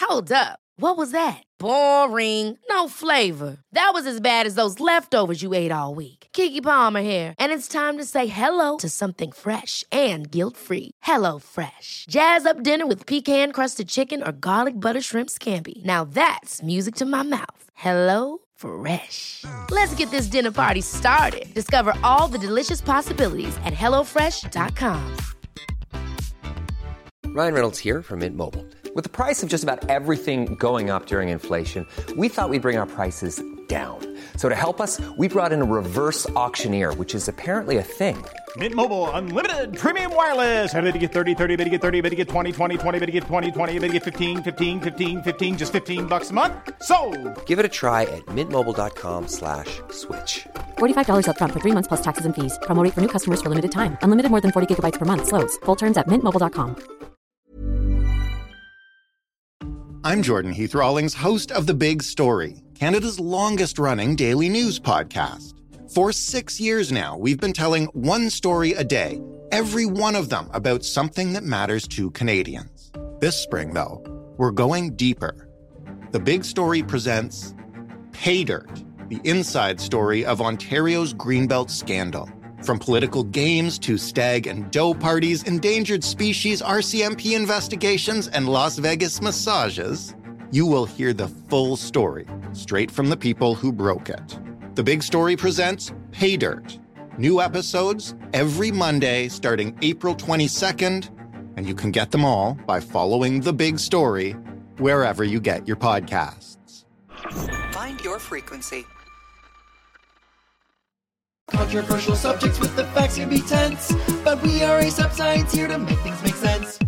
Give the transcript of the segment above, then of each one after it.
Hold up. What was that? Boring. No flavor. That was as bad as those leftovers you ate all week. Keke Palmer here, and it's time to say hello to something fresh and guilt-free. Hello Fresh. Jazz up dinner with pecan-crusted chicken or garlic butter shrimp scampi. Now that's music to my mouth. Hello Fresh. Let's get this dinner party started. Discover all the delicious possibilities at hellofresh.com. Ryan Reynolds here from Mint Mobile. With the price of just about everything going up during inflation, we thought we'd bring our prices down. So to help us, we brought in a reverse auctioneer, which is apparently a thing. Mint Mobile Unlimited Premium Wireless. How to get 30, 30, bit to get 30, bit to get 20, 20, 20, bit to get 20, 20, bit to get 15, 15, 15, 15, just $15 a month? Sold! Give it a try at mintmobile.com/switch. $45 up front for 3 months plus taxes and fees. Promo rate for new customers for limited time. Unlimited more than 40 gigabytes per month. Slows full terms at mintmobile.com. I'm Jordan Heath Rawlings, host of The Big Story, Canada's longest-running daily news podcast. For 6 years now, we've been telling one story a day, every one of them about something that matters to Canadians. This spring, though, we're going deeper. The Big Story presents Pay Dirt, the inside story of Ontario's Greenbelt scandal. From political games to stag and doe parties, endangered species, RCMP investigations, and Las Vegas massages, you will hear the full story straight from the people who broke it. The Big Story presents Pay Dirt. New episodes every Monday starting April 22nd, and you can get them all by following The Big Story wherever you get your podcasts. Find your frequency. Controversial subjects with the facts can be tense, but we are ASAP Science here to make things make sense.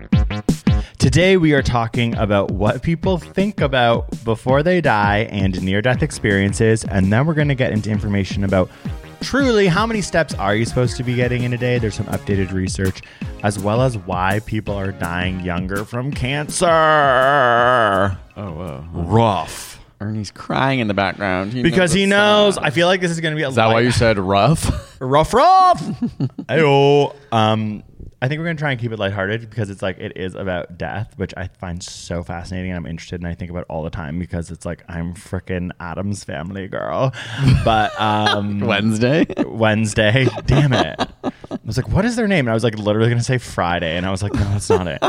Today we are talking about what people think about before they die and near-death experiences, and then we're going to get into information about truly how many steps are you supposed to be getting in a day. There's some updated research, as well as why people are dying younger from cancer. Oh, whoa. Rough. Ernie's crying in the background. Because he knows. I feel like this is going to be a Is that why you said rough? Rough. Ayo. I think we're going to try and keep it lighthearted because it's like it is about death, which I find so fascinating and I'm interested and I think about all the time because it's like I'm freaking Addams Family girl. But Wednesday. Damn it. I was like, what is their name? And I was like literally going to say Friday. And I was like, no, that's not it.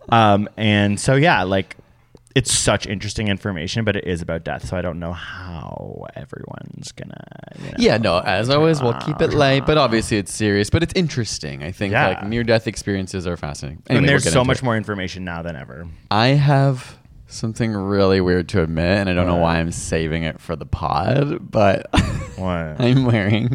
And so, yeah, like, it's such interesting information, but it is about death, so I don't know how everyone's gonna. Yeah, no. As always, we'll keep it light, but obviously it's serious. But it's interesting. I think like near-death experiences are fascinating. Anyway, and there's so much more information now than ever. I have something really weird to admit, and I don't know why I'm saving it for the pod, but I'm wearing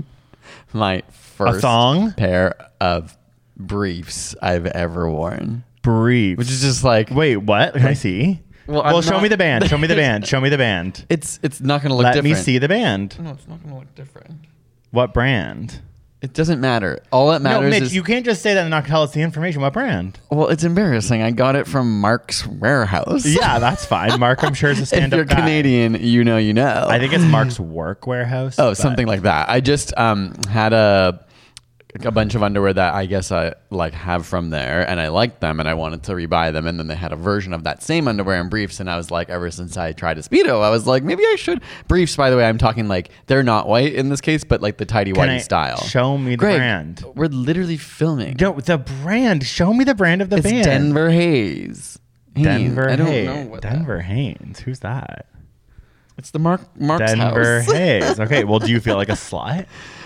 my first pair of briefs I've ever worn. Briefs, which is just like, wait, what? Can I see? Well, show me the band. Show me the band. Show me the band. It's not going to look different. Let me see the band. No, it's not going to look different. What brand? It doesn't matter. All that matters Mitch, is... you can't just say that and not tell us the information. What brand? Well, it's embarrassing. I got it from Mark's Warehouse. Yeah, that's fine. Mark, I'm sure, is a stand-up guy. If you're Canadian, you know you know. I think it's Mark's Work Warehouse. Oh, something like that. I just had a bunch of underwear that I guess I like have from there and I liked them and I wanted to rebuy them, and then they had a version of that same underwear and briefs, and I was like, ever since I tried a Speedo, I was like, maybe I should. Briefs, by the way, I'm talking like they're not white in this case, but like the tidy whitey style. Show me the brand. We're literally filming. No, the brand. Show me the brand of the band. It's Denver Hayes. Denver I don't Hayes. know what Denver Hayes. Who's that? It's the Mark's Denver house. Hayes. Okay, well, do you feel like a slut?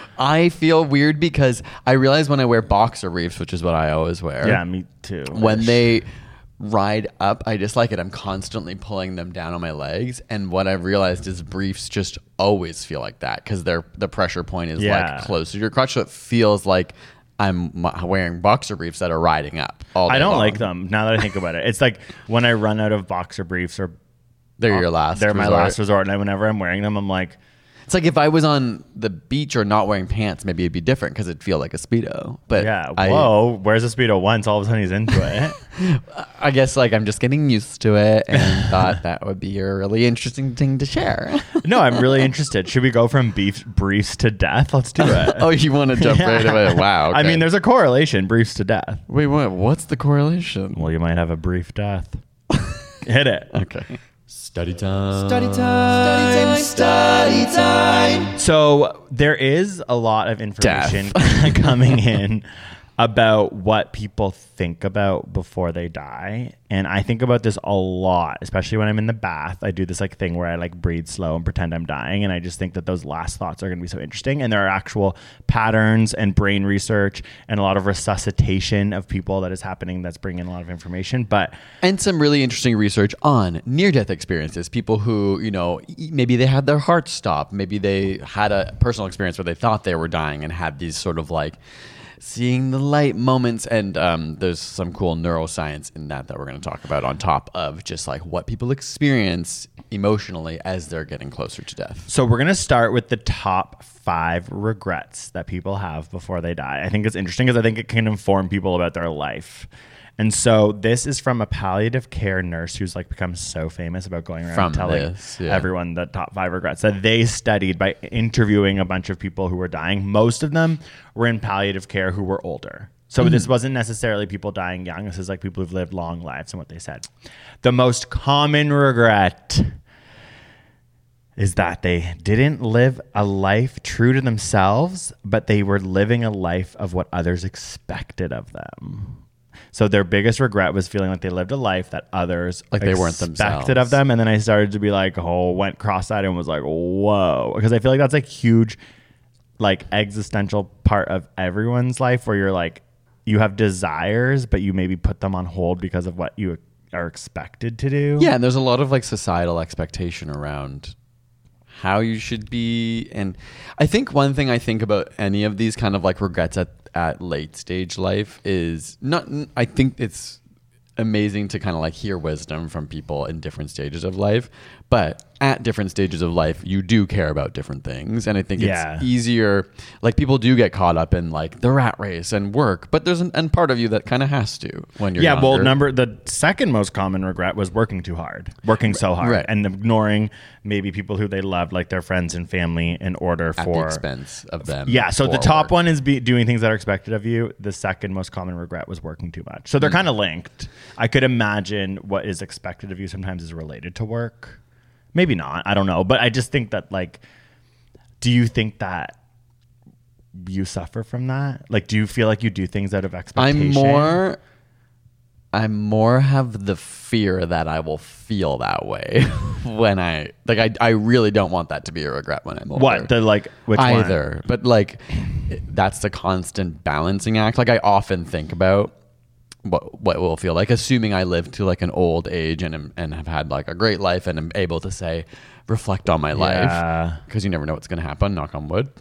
I feel weird because I realize when I wear boxer briefs, which is what I always wear. Yeah, me too. When they ride up, I dislike it. I'm constantly pulling them down on my legs. And what I've realized is briefs just always feel like that because the pressure point is like close to your crotch. So it feels like I'm wearing boxer briefs that are riding up all day I don't long. like them now that I think about it. It's like when I run out of boxer briefs or they're your last They're my resort. last resort. And whenever I'm wearing them, I'm like, it's like if I was on the beach or not wearing pants, maybe it'd be different because it'd feel like a Speedo. But yeah, whoa, where's a Speedo once? All of a sudden he's into it. I guess like I'm just getting used to it and thought that would be a really interesting thing to share. No, I'm really interested. Should we go from briefs to death? Let's do it. Oh, you want to jump right away? Wow. Okay. I mean, there's a correlation, briefs to death. Wait, what's the correlation? Well, you might have a brief death. Hit it. Okay. Study time. Study time. Study time. So there is a lot of information coming in about what people think about before they die. And I think about this a lot, especially when I'm in the bath. I do this like thing where I like breathe slow and pretend I'm dying. And I just think that those last thoughts are going to be so interesting. And there are actual patterns and brain research and a lot of resuscitation of people that is happening that's bringing a lot of information. And some really interesting research on near-death experiences. People who, you know, maybe they had their heart stop. Maybe they had a personal experience where they thought they were dying and had these sort of like seeing the light moments. And there's some cool neuroscience in that we're going to talk about on top of just like what people experience emotionally as they're getting closer to death. So we're going to start with the top 5 regrets that people have before they die. I think it's interesting because I think it can inform people about their life. And so this is from a palliative care nurse who's like become so famous about going around telling everyone the top 5 regrets that they studied by interviewing a bunch of people who were dying. Most of them were in palliative care who were older. So this wasn't necessarily people dying young. This is like people who've lived long lives and what they said. The most common regret is that they didn't live a life true to themselves, but they were living a life of what others expected of them. So their biggest regret was feeling like they lived a life that others like they weren't expected of them. And then I started to be like, went cross-eyed and was like, whoa. Because I feel like that's like huge, like existential part of everyone's life where you're like, you have desires, but you maybe put them on hold because of what you are expected to do. Yeah, and there's a lot of like societal expectation around how you should be. And I think one thing I think about any of these kind of like regrets at late stage life is not, I think it's amazing to kind of like hear wisdom from people in different stages of life, but at different stages of life you do care about different things. And I think it's easier, like people do get caught up in like the rat race and work, but there's and part of you that kind of has to when you're younger. The second most common regret was working too hard, working so hard, and ignoring maybe people who they loved, like their friends and family, in order at the expense of them. So the top one is doing things that are expected of you. The second most common regret was working too much. So they're kind of linked. I could imagine what is expected of you sometimes is related to work. Maybe not. I don't know. But I just think that, like, do you think that you suffer from that? Like, do you feel like you do things out of expectation? I more have the fear that I will feel that way when I really don't want that to be a regret when I'm older. Which either one? But like that's the constant balancing act. Like I often think about what will feel like, assuming I live to like an old age and have had like a great life and am able to say reflect on my life, because you never know what's going to happen, knock on wood.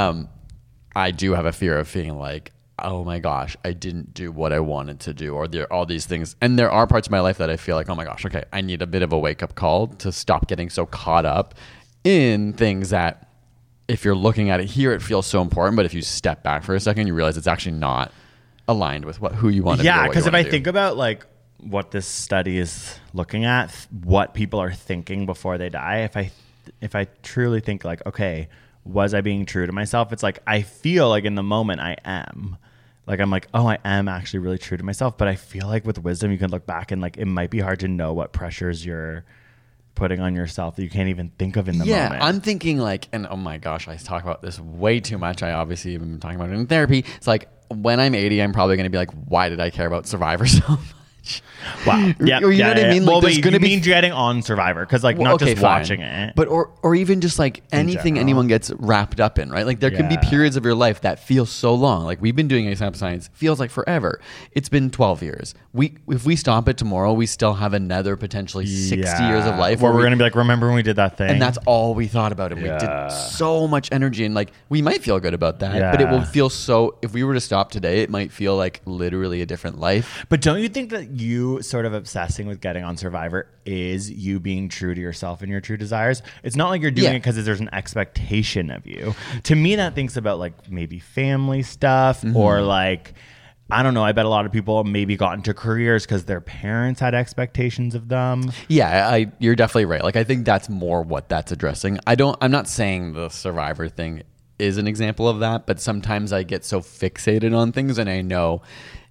I do have a fear of feeling like, oh my gosh, I didn't do what I wanted to do, or there are all these things. And there are parts of my life that I feel like, oh my gosh, okay, I need a bit of a wake up call to stop getting so caught up in things that if you're looking at it here, it feels so important. But if you step back for a second, you realize it's actually not aligned with who you want to be. Yeah, because if I think about like what this study is looking at, what people are thinking before they die, if I truly think like, okay, was I being true to myself? It's like I feel like in the moment I am. Like I'm like, oh, I am actually really true to myself. But I feel like with wisdom, you can look back and like it might be hard to know what pressures you're putting on yourself that you can't even think of in the moment. Yeah, I'm thinking like, and oh my gosh, I talk about this way too much. I obviously have been talking about it in therapy. It's like when I'm 80, I'm probably going to be like, why did I care about Survivor so much? Wow. Yeah. You know what I mean? Like, well, you mean getting on Survivor, because like not just watching it, but or even just like anything anyone gets wrapped up in, right? Like there can be periods of your life that feel so long. Like we've been doing ASAP Science, feels like forever. It's been 12 years. If we stop it tomorrow, we still have another potentially 60 years of life where we're gonna be like, remember when we did that thing? And that's all we thought about, and we did so much energy, and like we might feel good about that, but it will feel so. If we were to stop today, it might feel like literally a different life. But don't you think that you sort of obsessing with getting on Survivor is you being true to yourself and your true desires? It's not like you're doing it because there's an expectation of you. To me, that thinks about like maybe family stuff or like, I don't know. I bet a lot of people maybe got into careers because their parents had expectations of them. Yeah, you're definitely right. Like I think that's more what that's addressing. I'm not saying the Survivor thing is an example of that, but sometimes I get so fixated on things, and I know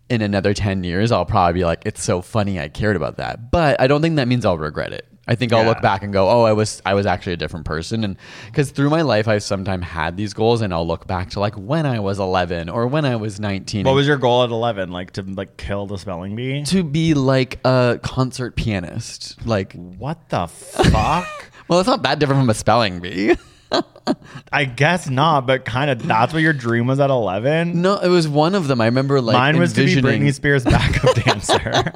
in another 10 years, I'll probably be like, it's so funny I cared about that. But I don't think that means I'll regret it. I think I'll look back and go, oh, I was actually a different person. And because through my life, I've sometimes had these goals, and I'll look back to like when I was 11 or when I was 19. What was your goal at 11? Like to like kill the spelling bee? To be like a concert pianist. Like, what the fuck? Well, it's not that different from a spelling bee. I guess not, but kind of that's what your dream was at 11? No, it was one of them. I remember like mine was envisioning... to be Britney Spears' backup dancer.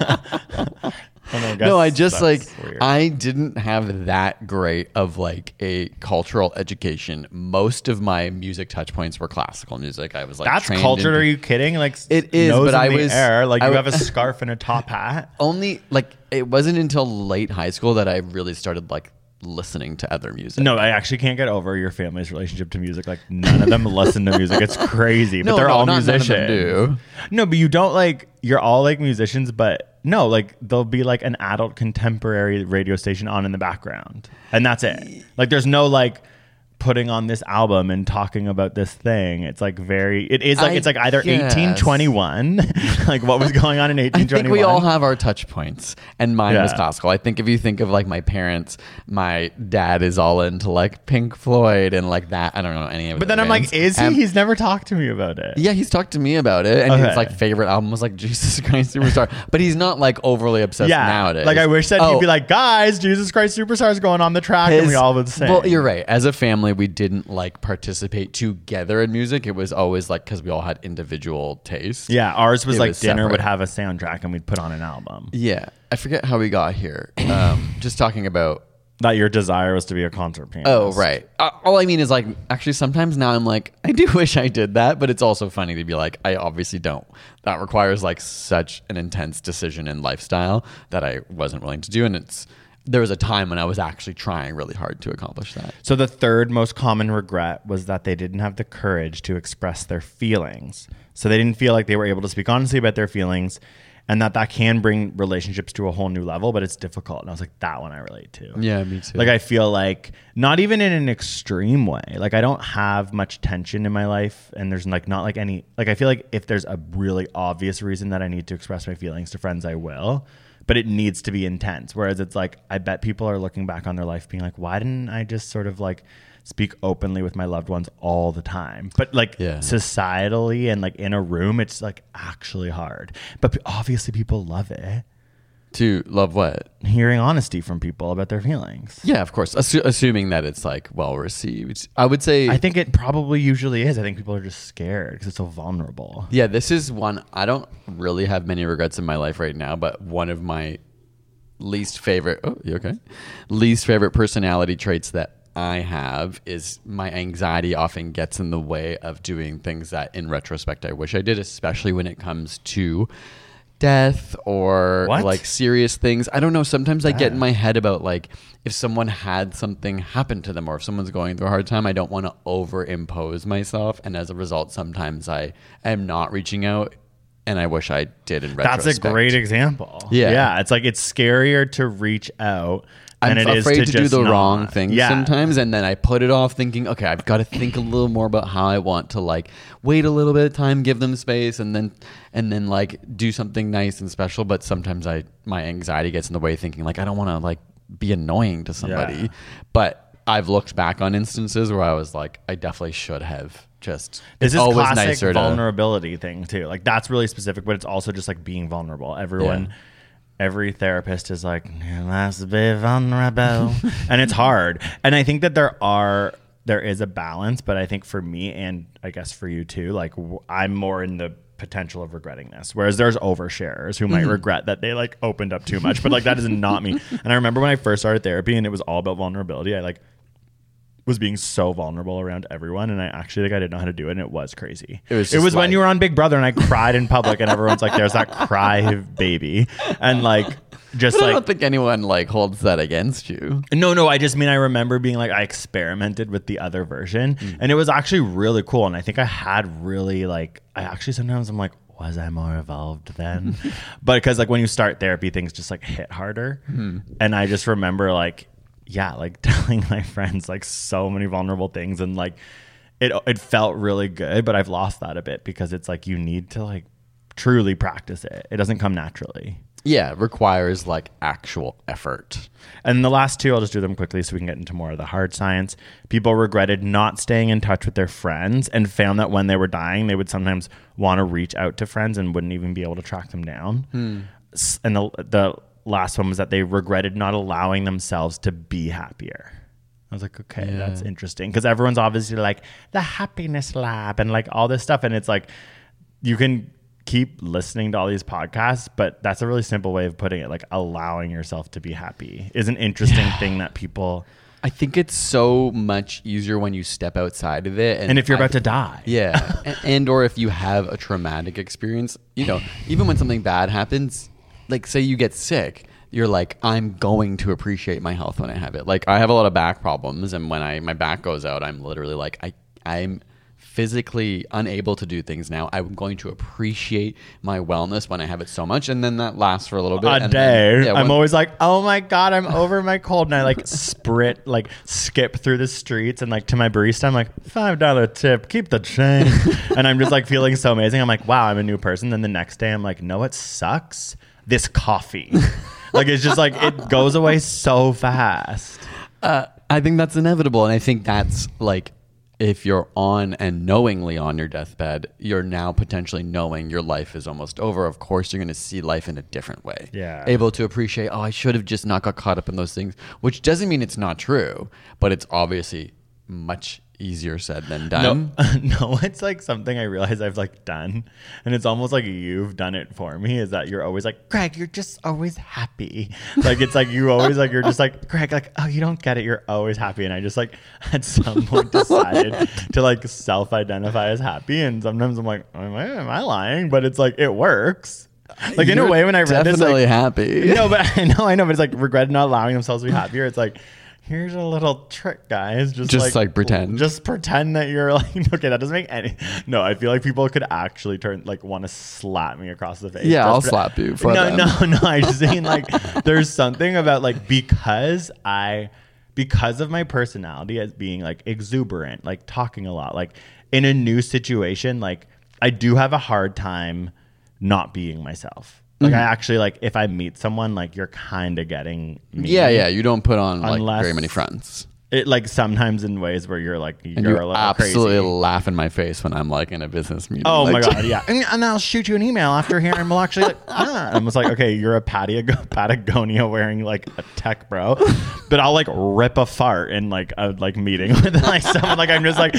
No, I just like weird. I didn't have that great of like a cultural education. Most of my music touch points were classical music. I was like, that's cultured. Are you kidding? Like it is, but I was air. Like you have a scarf and a top hat. Only like it wasn't until late high school that I really started like listening to other music. No, I actually can't get over your family's relationship to music. Like none of them listen to music. It's crazy, but they're all musicians. None of them do. No, but you don't like. You're all like musicians, but. No, like there'll be like an adult contemporary radio station on in the background, and that's it. Like there's no like putting on this album and talking about this thing. It's like it's like either 1821, like what was going on in 1821. I think we all have our touch points, and mine was classical. I think if you think of like my parents, my dad is all into like Pink Floyd and like that. I don't know any of it. But then I'm like, is he? He's never talked to me about it. Yeah, he's talked to me about it, and his like favorite album was like Jesus Christ Superstar. But he's not like overly obsessed nowadays. Like I wish that he'd be like, guys, Jesus Christ Superstar is going on the track, and we all would sing. Well, you're right. As a family, we didn't like participate together in music. It was always like because we all had individual tastes. Yeah, ours was like dinner separate. Would have a soundtrack and we'd put on an album. Yeah, I forget how we got here. Just talking about that your desire was to be a concert pianist. Oh, right. All I mean is like actually sometimes now I'm like I do wish I did that, but it's also funny to be like I obviously don't. That requires like such an intense decision and lifestyle that I wasn't willing to do, and there was a time when I was actually trying really hard to accomplish that. So the third most common regret was that they didn't have the courage to express their feelings. So they didn't feel like they were able to speak honestly about their feelings, and that can bring relationships to a whole new level, but it's difficult. And I was like, that one I relate to. Yeah, me too. Like I feel like not even in an extreme way. Like I don't have much tension in my life, and there's like not like any, like I feel like if there's a really obvious reason that I need to express my feelings to friends, I will. But it needs to be intense. Whereas it's like, I bet people are looking back on their life being like, why didn't I just sort of like speak openly with my loved ones all the time? But like societally and like in a room, it's like actually hard. But obviously people love it. To love what? Hearing honesty from people about their feelings. Yeah, of course. Assuming that it's like well received. I would say... I think it probably usually is. I think people are just scared because it's so vulnerable. Yeah, this is one... I don't really have many regrets in my life right now, but one of my least favorite... Oh, you okay? Least favorite personality traits that I have is my anxiety often gets in the way of doing things that in retrospect I wish I did, especially when it comes to... death or like serious things. I don't know. Sometimes I get in my head about like if someone had something happen to them or if someone's going through a hard time, I don't want to overimpose myself. And as a result, sometimes I am not reaching out and I wish I did in retrospect. That's a great example. Yeah. It's like it's scarier to reach out. I'm afraid to do the wrong thing sometimes, and then I put it off thinking, okay, I've got to think a little more about how I want to like wait a little bit of time, give them space, and then like do something nice and special. But sometimes my anxiety gets in the way, thinking like I don't want to like be annoying to somebody. But I've looked back on instances where I was like, I definitely should have just. It's always classic nicer vulnerability thing too. Like that's really specific, but it's also just like being vulnerable. Every therapist is like, you must be vulnerable. And it's hard. And I think that there is a balance, but I think for me and I guess for you too, like I'm more in the potential of regretting this. Whereas there's oversharers who might regret that they like opened up too much, but like that is not me. And I remember when I first started therapy and it was all about vulnerability, I like was being so vulnerable around everyone, and I actually I didn't know how to do it, and it was crazy. It was like, when you were on Big Brother and I cried in public and everyone's like, there's that cry baby, and like just but I don't think anyone like holds that against you. No, I just mean I remember being like I experimented with the other version and it was actually really cool, and I think I had really like I actually sometimes I'm like, was I more evolved then? But because like when you start therapy things just like hit harder, and I just remember like telling my friends like so many vulnerable things, and like it felt really good, but I've lost that a bit because it's like you need to like truly practice it. It doesn't come naturally. Yeah, it requires like actual effort. And the last two, I'll just do them quickly so we can get into more of the hard science. People regretted not staying in touch with their friends and found that when they were dying, they would sometimes want to reach out to friends and wouldn't even be able to track them down. And the last one was that they regretted not allowing themselves to be happier. I was like, okay, that's interesting. Because everyone's obviously like, the happiness lab and like all this stuff. And it's like, you can keep listening to all these podcasts, but that's a really simple way of putting it. Like, allowing yourself to be happy is an interesting thing that people... I think it's so much easier when you step outside of it. And if you're about to die. Yeah. and or if you have a traumatic experience, you know, even when something bad happens, like say you get sick, you're like, I'm going to appreciate my health when I have it. Like I have a lot of back problems, and when my back goes out, I'm literally like, I'm physically unable to do things now. I'm going to appreciate my wellness when I have it so much, and then that lasts for a little bit. A day. I'm always like, oh my God, I'm over my cold, and I like skip through the streets, and like to my barista, I'm like, $5 tip, keep the change, and I'm just like feeling so amazing. I'm like, wow, I'm a new person. Then the next day, I'm like, no, what sucks? This coffee. Like it's just like it goes away so fast. I think that's inevitable, and I think that's like, if you're on and knowingly on your deathbed, you're now potentially knowing your life is almost over. Of course, you're going to see life in a different way. Yeah. Able to appreciate, oh, I should have just not got caught up in those things, which doesn't mean it's not true, but it's obviously much easier said than done. No, it's like something I realize I've like done, and it's almost like you've done it for me, is that you're always like, Greg, you're just always happy. Like it's like you always like, you're just like, Greg, like, oh, you don't get it, you're always happy. And I just like at some point decided to like self-identify as happy, and sometimes I'm like, am I lying? But it's like it works. Like in a way, when I read this, definitely like, happy. No, but I know, but it's like regret not allowing themselves to be happier. It's like, here's a little trick, guys. Just like pretend. Just pretend that you're like, okay, that doesn't make any... No, I feel like people could actually want to slap me across the face. Yeah, I'll slap you for them. No. I just mean like, there's something about like, because of my personality as being like exuberant, like talking a lot, like in a new situation, like I do have a hard time not being myself. Like I actually like if I meet someone, like you're kind of getting me. Yeah. You don't put on like very many fronts. It like sometimes in ways where you're like you're a little absolutely crazy. Laugh in my face when I'm like in a business meeting. Oh like, my God, yeah. And I'll shoot you an email after here, and we'll actually like. I'm just like, okay, you're a Patagonia wearing like a tech bro, but I'll like rip a fart in like a like meeting with like someone. Like I'm just like.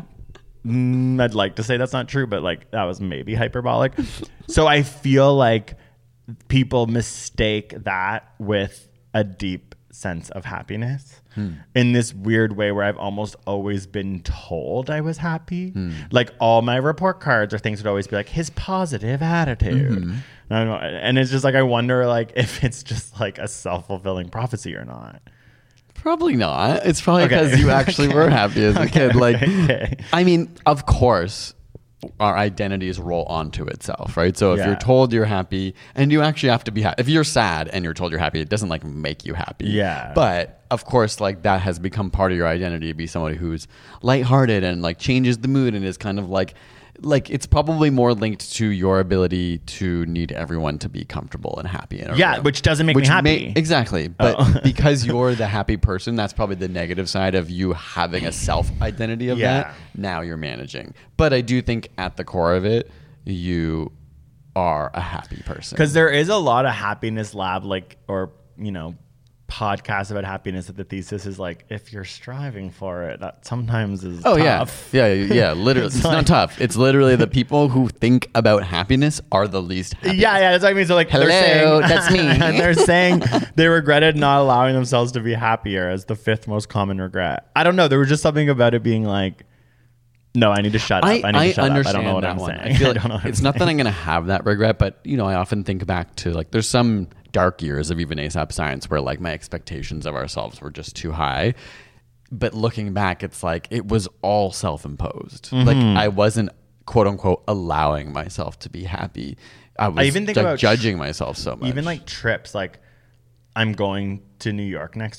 I'd like to say that's not true, but like that was maybe hyperbolic. So I feel like people mistake that with a deep sense of happiness in this weird way where I've almost always been told I was happy. Like all my report cards or things would always be like his positive attitude. I don't know, and it's just like I wonder like if it's just like a self-fulfilling prophecy or not. Probably not. It's probably because you actually were happy as a kid. Like, I mean, of course, our identities roll onto itself, right? So if you're told you're happy, and you actually have to be happy. If you're sad and you're told you're happy, it doesn't like make you happy. Yeah. But of course, like that has become part of your identity to be somebody who's lighthearted and like changes the mood and is kind of like it's probably more linked to your ability to need everyone to be comfortable and happy in a room. Which doesn't make me happy. Exactly. But because you're the happy person, that's probably the negative side of you having a self-identity of that. Now you're managing. But I do think at the core of it, you are a happy person. Because there is a lot of happiness lab, like, or, you know, podcasts about happiness that the thesis is like, if you're striving for it, that sometimes is tough. Yeah. Literally, it's not tough. It's literally the people who think about happiness are the least happy. Yeah, that's what I mean. So like, hello, they're saying, that's me. And they're saying they regretted not allowing themselves to be happier as the 5th most common regret. I don't know. There was just something about it being like, no, I need to shut up. I need to shut up. I don't know what I'm saying. I feel like it's not that I'm going to have that regret, but you know, I often think back to like, there's some dark years of even ASAP Science where like my expectations of ourselves were just too high. But looking back, it's like it was all self-imposed. Like I wasn't quote unquote allowing myself to be happy. I even think judging myself so much. Even like trips, like I'm going to New York next week.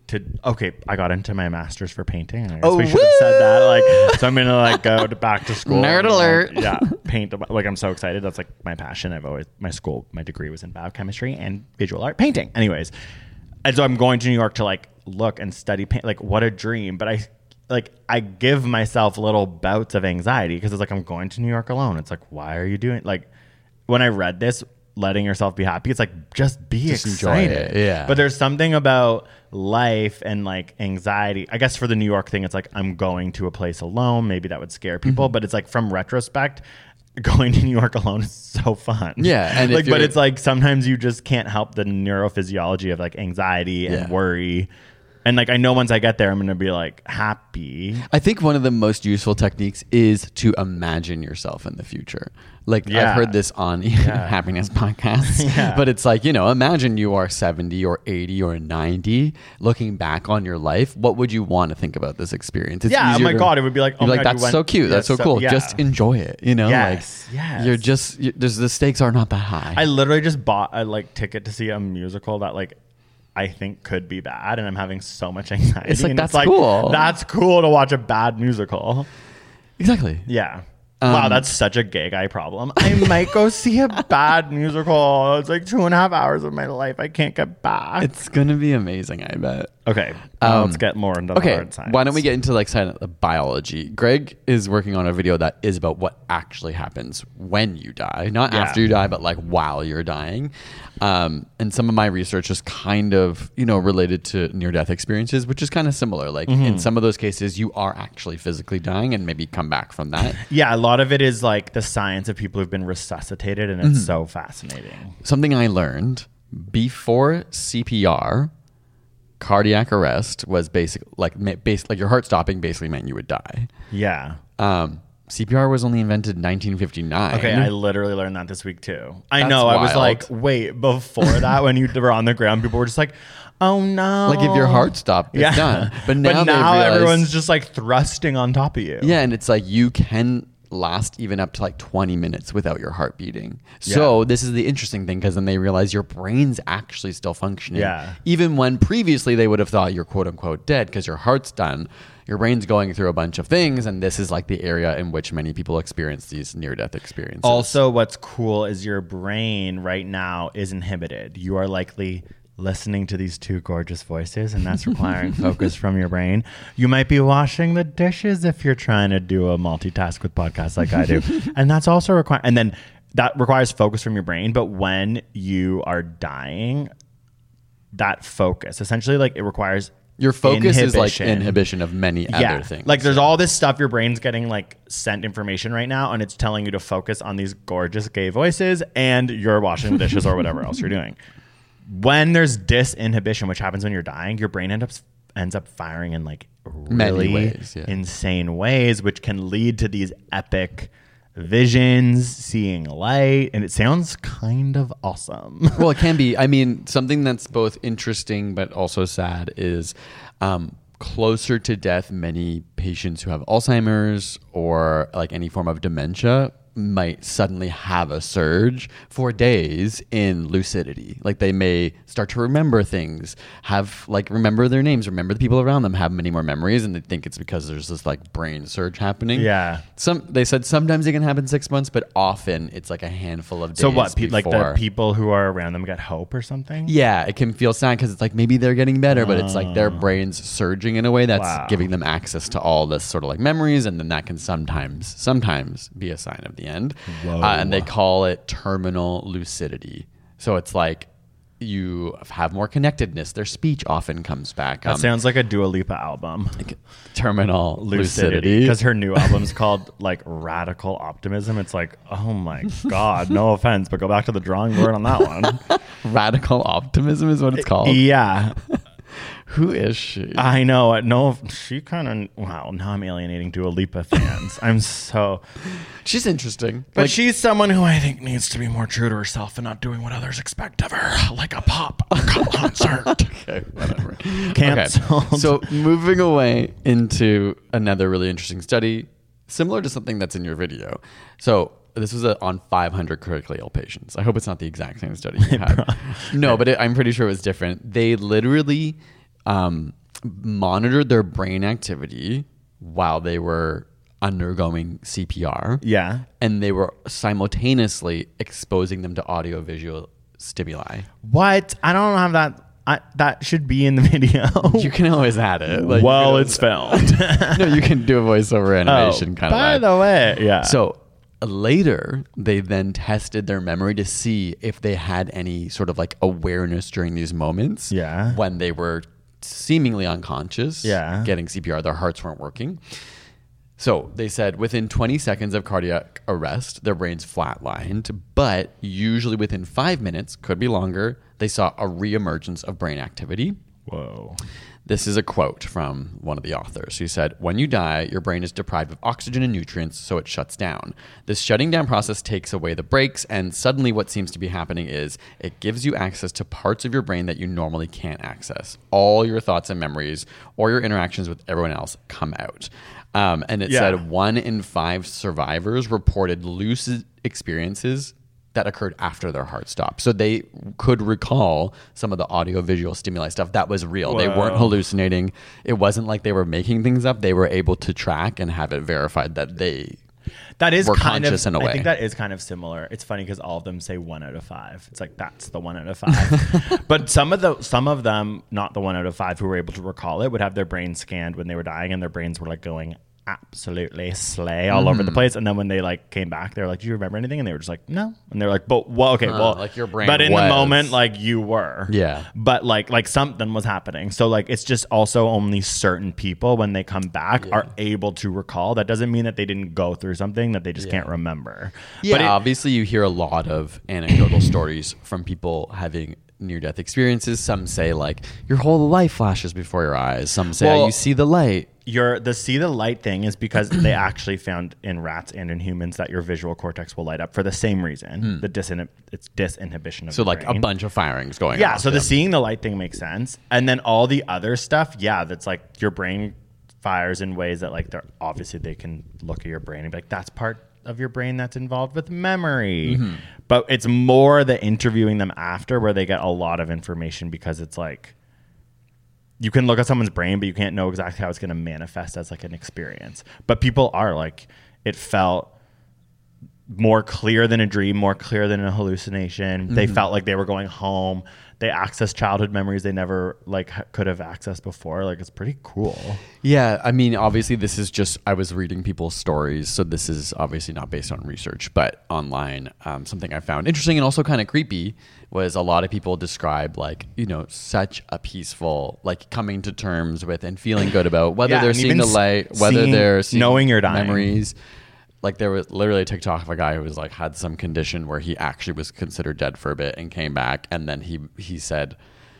I got into my master's for painting. I guess we should have said that. Like, so I'm gonna like go back to school. Nerd alert. Yeah, paint. Like, I'm so excited. That's like my passion. My degree was in biochemistry and visual art painting. Anyways, and so I'm going to New York to like look and study paint. Like, what a dream! But I give myself little bouts of anxiety because it's like I'm going to New York alone. It's like, why are you doing like? When I read this, letting yourself be happy, it's like just be excited. Enjoy it. Yeah. But there's something about life and like anxiety. I guess for the New York thing, it's like I'm going to a place alone. Maybe that would scare people, but it's like from retrospect, going to New York alone is so fun. Yeah, and like, but it's like sometimes you just can't help the neurophysiology of like anxiety and worry. And like I know once I get there, I'm gonna be like happy. I think one of the most useful techniques is to imagine yourself in the future. Like I've heard this on happiness podcasts, but it's like, imagine you are 70 or 80 or 90 looking back on your life. What would you want to think about this experience? It's oh my God, it would be like, oh my God, that's so cute. That's so cool. Just enjoy it. Yes. The stakes are not that high. I literally just bought a like ticket to see a musical that like I think could be bad, and I'm having so much anxiety. It's like, and that's cool. That's cool to watch a bad musical. Exactly. Yeah. Wow, that's such a gay guy problem. I might go see a bad musical. It's like 2.5 hours of my life I can't get back. It's going to be amazing, I bet. Okay, let's get more into the hard science. Why don't we get into like biology? Greg is working on a video that is about what actually happens when you die. Not after you die, but like while you're dying. And some of my research is kind of, related to near-death experiences, which is kind of similar. Like in some of those cases, you are actually physically dying and maybe come back from that. Yeah, a lot of it is like the science of people who've been resuscitated, and it's so fascinating. Something I learned before CPR, cardiac arrest was basically like your heart stopping basically meant you would die. Yeah. CPR was only invented in 1959. Okay, I literally learned that this week too. I That's know. wild. I was like, wait, before that, when you were on the ground, people were just like, oh no. Like if your heart stopped, it's done. But now everyone's just like thrusting on top of you. Yeah, and it's like you can last even up to like 20 minutes without your heart beating. So this is the interesting thing, because then they realize your brain's actually still functioning. Yeah. Even when previously they would have thought you're quote unquote dead because your heart's done. Your brain's going through a bunch of things, and this is like the area in which many people experience these near-death experiences. Also, what's cool is your brain right now is inhibited. You are likely listening to these two gorgeous voices, and that's requiring focus from your brain. You might be washing the dishes if you're trying to do a multitask with podcasts like I do. And that's also required. And then that requires focus from your brain. But when you are dying, that focus, essentially, like it requires your focus is like inhibition of many other things. Like there's all this stuff your brain's getting like sent information right now, and it's telling you to focus on these gorgeous gay voices, and you're washing the dishes or whatever else you're doing. When there's disinhibition, which happens when you're dying, your brain ends up firing in like really insane ways, which can lead to these epic visions, seeing light, and it sounds kind of awesome. Well, it can be. I mean, something that's both interesting but also sad is closer to death, many patients who have Alzheimer's or like any form of dementia might suddenly have a surge for days in lucidity. Like they may start to remember things, remember their names, remember the people around them, have many more memories, and they think it's because there's this like brain surge happening. Yeah. They said sometimes it can happen 6 months, but often it's like a handful of days. So what? Like the people who are around them get hope or something? Yeah, it can feel sad because it's like maybe they're getting better, but it's like their brain's surging in a way that's giving them access to all this sort of like memories, and then that can sometimes be a sign of the end. And they call it terminal lucidity. So it's like you have more connectedness. Their speech often comes back. That sounds like a Dua Lipa album. Like terminal lucidity. Because her new album's called like Radical Optimism. It's like, oh my God, no offense, but go back to the drawing board on that one. Radical Optimism is what it's called? Yeah. Who is she? I know. No, she kind of... Wow, now I'm alienating Dua Lipa fans. She's interesting. But she's someone who I think needs to be more true to herself and not doing what others expect of her, like a pop concert. Okay, whatever. Canceled. Okay. So moving away into another really interesting study, similar to something that's in your video. So this was on 500 critically ill patients. I hope it's not the exact same study you had. No, but I'm pretty sure it was different. They literally monitored their brain activity while they were undergoing CPR. Yeah. And they were simultaneously exposing them to audiovisual stimuli. What? I don't have that. That should be in the video. You can always add it. Like, well, it's filmed. No, you can do a voiceover animation kind of. By the way, yeah. So later, they then tested their memory to see if they had any sort of like awareness during these moments. Yeah. When they were seemingly unconscious. Yeah. Getting CPR, their hearts weren't working. So they said within 20 seconds of cardiac arrest, their brains flatlined, but usually within 5 minutes, could be longer, they saw a reemergence of brain activity. Whoa. This is a quote from one of the authors. He said, "When you die, your brain is deprived of oxygen and nutrients, so it shuts down. This shutting down process takes away the brakes, and suddenly what seems to be happening is it gives you access to parts of your brain that you normally can't access. All your thoughts and memories or your interactions with everyone else come out." And it said 1 in 5 survivors reported lucid experiences that occurred after their heart stopped. So they could recall some of the audiovisual stimuli stuff that was real. Whoa. They weren't hallucinating. It wasn't like they were making things up. They were able to track and have it verified that they were conscious in a way. I think that is kind of similar. It's funny because all of them say 1 out of 5. It's like, that's the 1 out of 5. But some of them, not the 1 out of 5 who were able to recall it, would have their brains scanned when they were dying, and their brains were like going absolutely slay all over the place. And then when they like came back, they were like, "Do you remember anything?" And they were just like, "No." And they're like, "But well, okay, well, like your brain." But in the moment, like you were, yeah. But like something was happening. So like it's just also only certain people when they come back are able to recall. That doesn't mean that they didn't go through something that they just can't remember. Yeah, but obviously you hear a lot of anecdotal stories from people having near-death experiences. Some say like your whole life flashes before your eyes. Some say you see the light. The see the light thing is because they actually found in rats and in humans that your visual cortex will light up for the same reason. It's disinhibition of so the like brain. a bunch of firings going on. Yeah, so the seeing the light thing makes sense. And then all the other stuff, that's like your brain fires in ways that like they're obviously they can look at your brain and be like, that's part of your brain that's involved with memory. Mm-hmm. But it's more the interviewing them after where they get a lot of information, because it's like you can look at someone's brain, but you can't know exactly how it's going to manifest as like an experience. But people are like, it felt more clear than a dream, more clear than a hallucination. Mm-hmm. They felt like they were going home. They accessed childhood memories they never like could have accessed before. Like, it's pretty cool. Yeah, I mean, obviously this is just, I was reading people's stories, so this is obviously not based on research, but online, something I found interesting and also kind of creepy was a lot of people describe like, you know, such a peaceful, like coming to terms with and feeling good about whether they're seeing the light, whether they're seeing knowing you're dying. Memories. Like there was literally a TikTok of a guy who was like had some condition where he actually was considered dead for a bit and came back, and then he said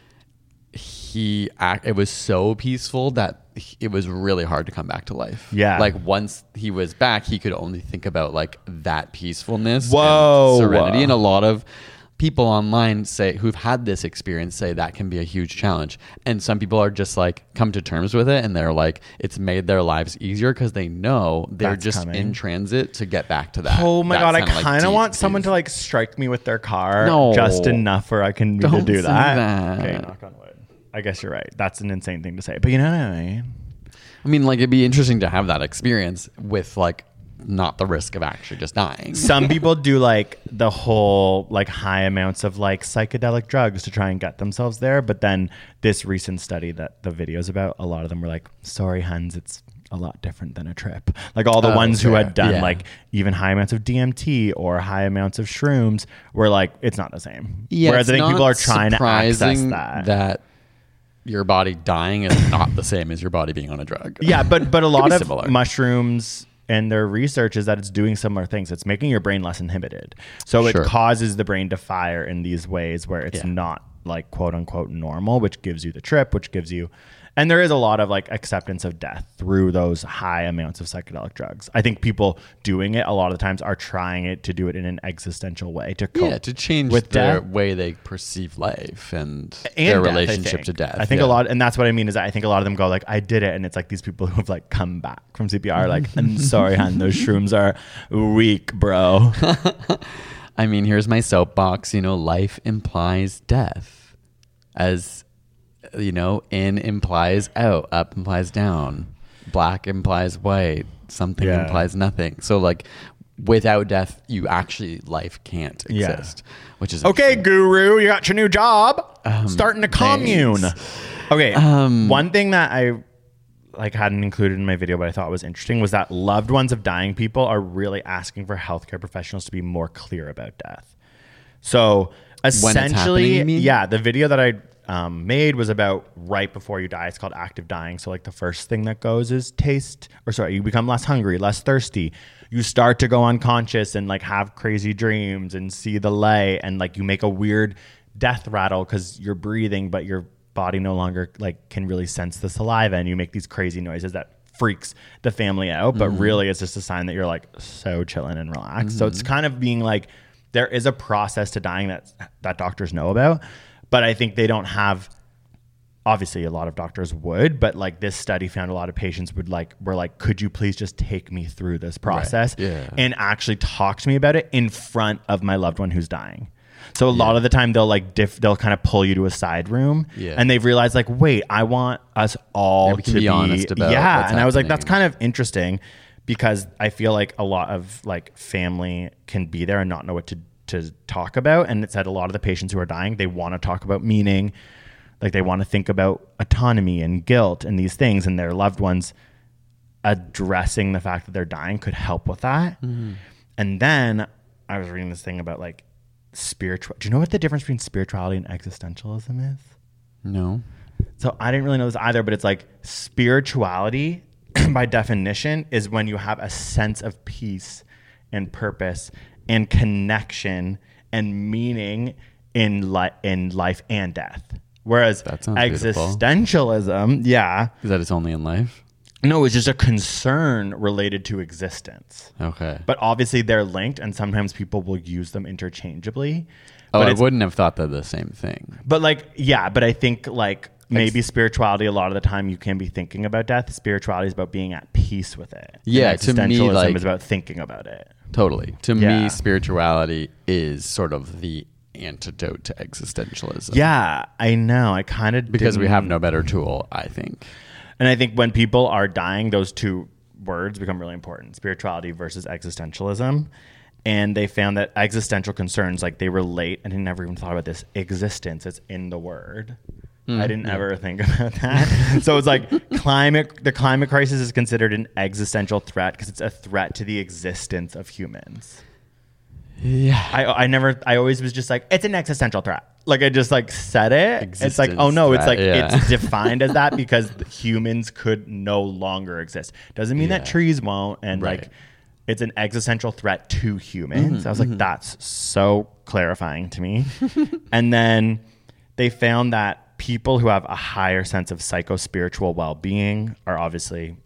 it was so peaceful that it was really hard to come back to life. Yeah, like once he was back, he could only think about like that peacefulness, and serenity, and a lot of people online say who've had this experience say that can be a huge challenge, and some people are just like come to terms with it, and they're like it's made their lives easier because they know they're that's just coming in transit to get back to that. Oh my god, I kind of want someone to like strike me with their car just enough where I can do that. Okay, knock on wood. I guess you're right. That's an insane thing to say, but you know what I mean? I mean, like it'd be interesting to have that experience with like not the risk of actually just dying. Some people do like the whole like high amounts of like psychedelic drugs to try and get themselves there. But then this recent study that the video's about, a lot of them were like, sorry, Hans, it's a lot different than a trip. Like all the ones who had done like even high amounts of DMT or high amounts of shrooms were like, it's not the same. Yeah, whereas I think people are trying to access that your body dying is not the same as your body being on a drug. Yeah, but a lot of similar. Mushrooms and their research is that it's doing similar things. It's making your brain less inhibited. So it causes the brain to fire in these ways where it's not like quote unquote normal, which gives you the trip, which gives you, and there is a lot of like acceptance of death through those high amounts of psychedelic drugs. I think people doing it a lot of the times are trying it to do it in an existential way to cope to change with their death. way they perceive life and their death, relationship to death. I think a lot, and that's what I mean is I think a lot of them go like, I did it, and it's like these people who have like come back from CPR like, I'm sorry, hon, those shrooms are weak, bro. I mean, here's my soapbox. You know, life implies death. As in implies out, up implies down, black implies white, something implies nothing. So like without death, life can't exist, which is okay. Guru, you got your new job, starting a commune. Okay, one thing that I hadn't included in my video, but I thought was interesting, was that loved ones of dying people are really asking for healthcare professionals to be more clear about death. So essentially, the video that I made was about right before you die. It's called active dying. So like the first thing that goes is you become less hungry, less thirsty. You start to go unconscious and like have crazy dreams and see the light, and like you make a weird death rattle because you're breathing, but your body no longer like can really sense the saliva, and you make these crazy noises that freaks the family out. But really it's just a sign that you're like so chilling and relaxed. So it's kind of being like, there is a process to dying that doctors know about, but I think they don't have, obviously a lot of doctors would, but like this study found a lot of patients were like, could you please just take me through this process and actually talk to me about it in front of my loved one who's dying. So a lot of the time they'll they'll kind of pull you to a side room, and they've realized like, wait, I want us all to be honest about what's happening. I was like, that's kind of interesting, because I feel like a lot of like family can be there and not know what to talk about. And it said a lot of the patients who are dying, they want to talk about meaning, like they want to think about autonomy and guilt and these things, and their loved ones addressing the fact that they're dying could help with that. And then I was reading this thing about like spiritual. Do you know what the difference between spirituality and existentialism is? No. So I didn't really know this either, but it's like spirituality by definition is when you have a sense of peace and purpose and connection and meaning in life and death. Whereas existentialism, is that it's only in life? No, it's just a concern related to existence. Okay. But obviously they're linked, and sometimes people will use them interchangeably. Oh, I wouldn't have thought they're the same thing. But but I think like maybe spirituality, a lot of the time you can be thinking about death. Spirituality is about being at peace with it. Yeah, and existentialism is about thinking about it. Totally. To me, spirituality is sort of the antidote to existentialism. Yeah, I know. I kind of because we have no better tool, I think. And I think when people are dying, those two words become really important: spirituality versus existentialism. And they found that existential concerns, like they relate, and I never even thought about this, existence is in the word. I didn't ever think about that. So it's like the climate crisis is considered an existential threat because it's a threat to the existence of humans. Yeah. I always was just like, it's an existential threat. Like I just like said it. It's like, oh no, it's like, it's defined as that because humans could no longer exist. Doesn't mean that trees won't. And like, it's an existential threat to humans. I was like, that's so clarifying to me. And then they found that people who have a higher sense of psycho-spiritual well-being are obviously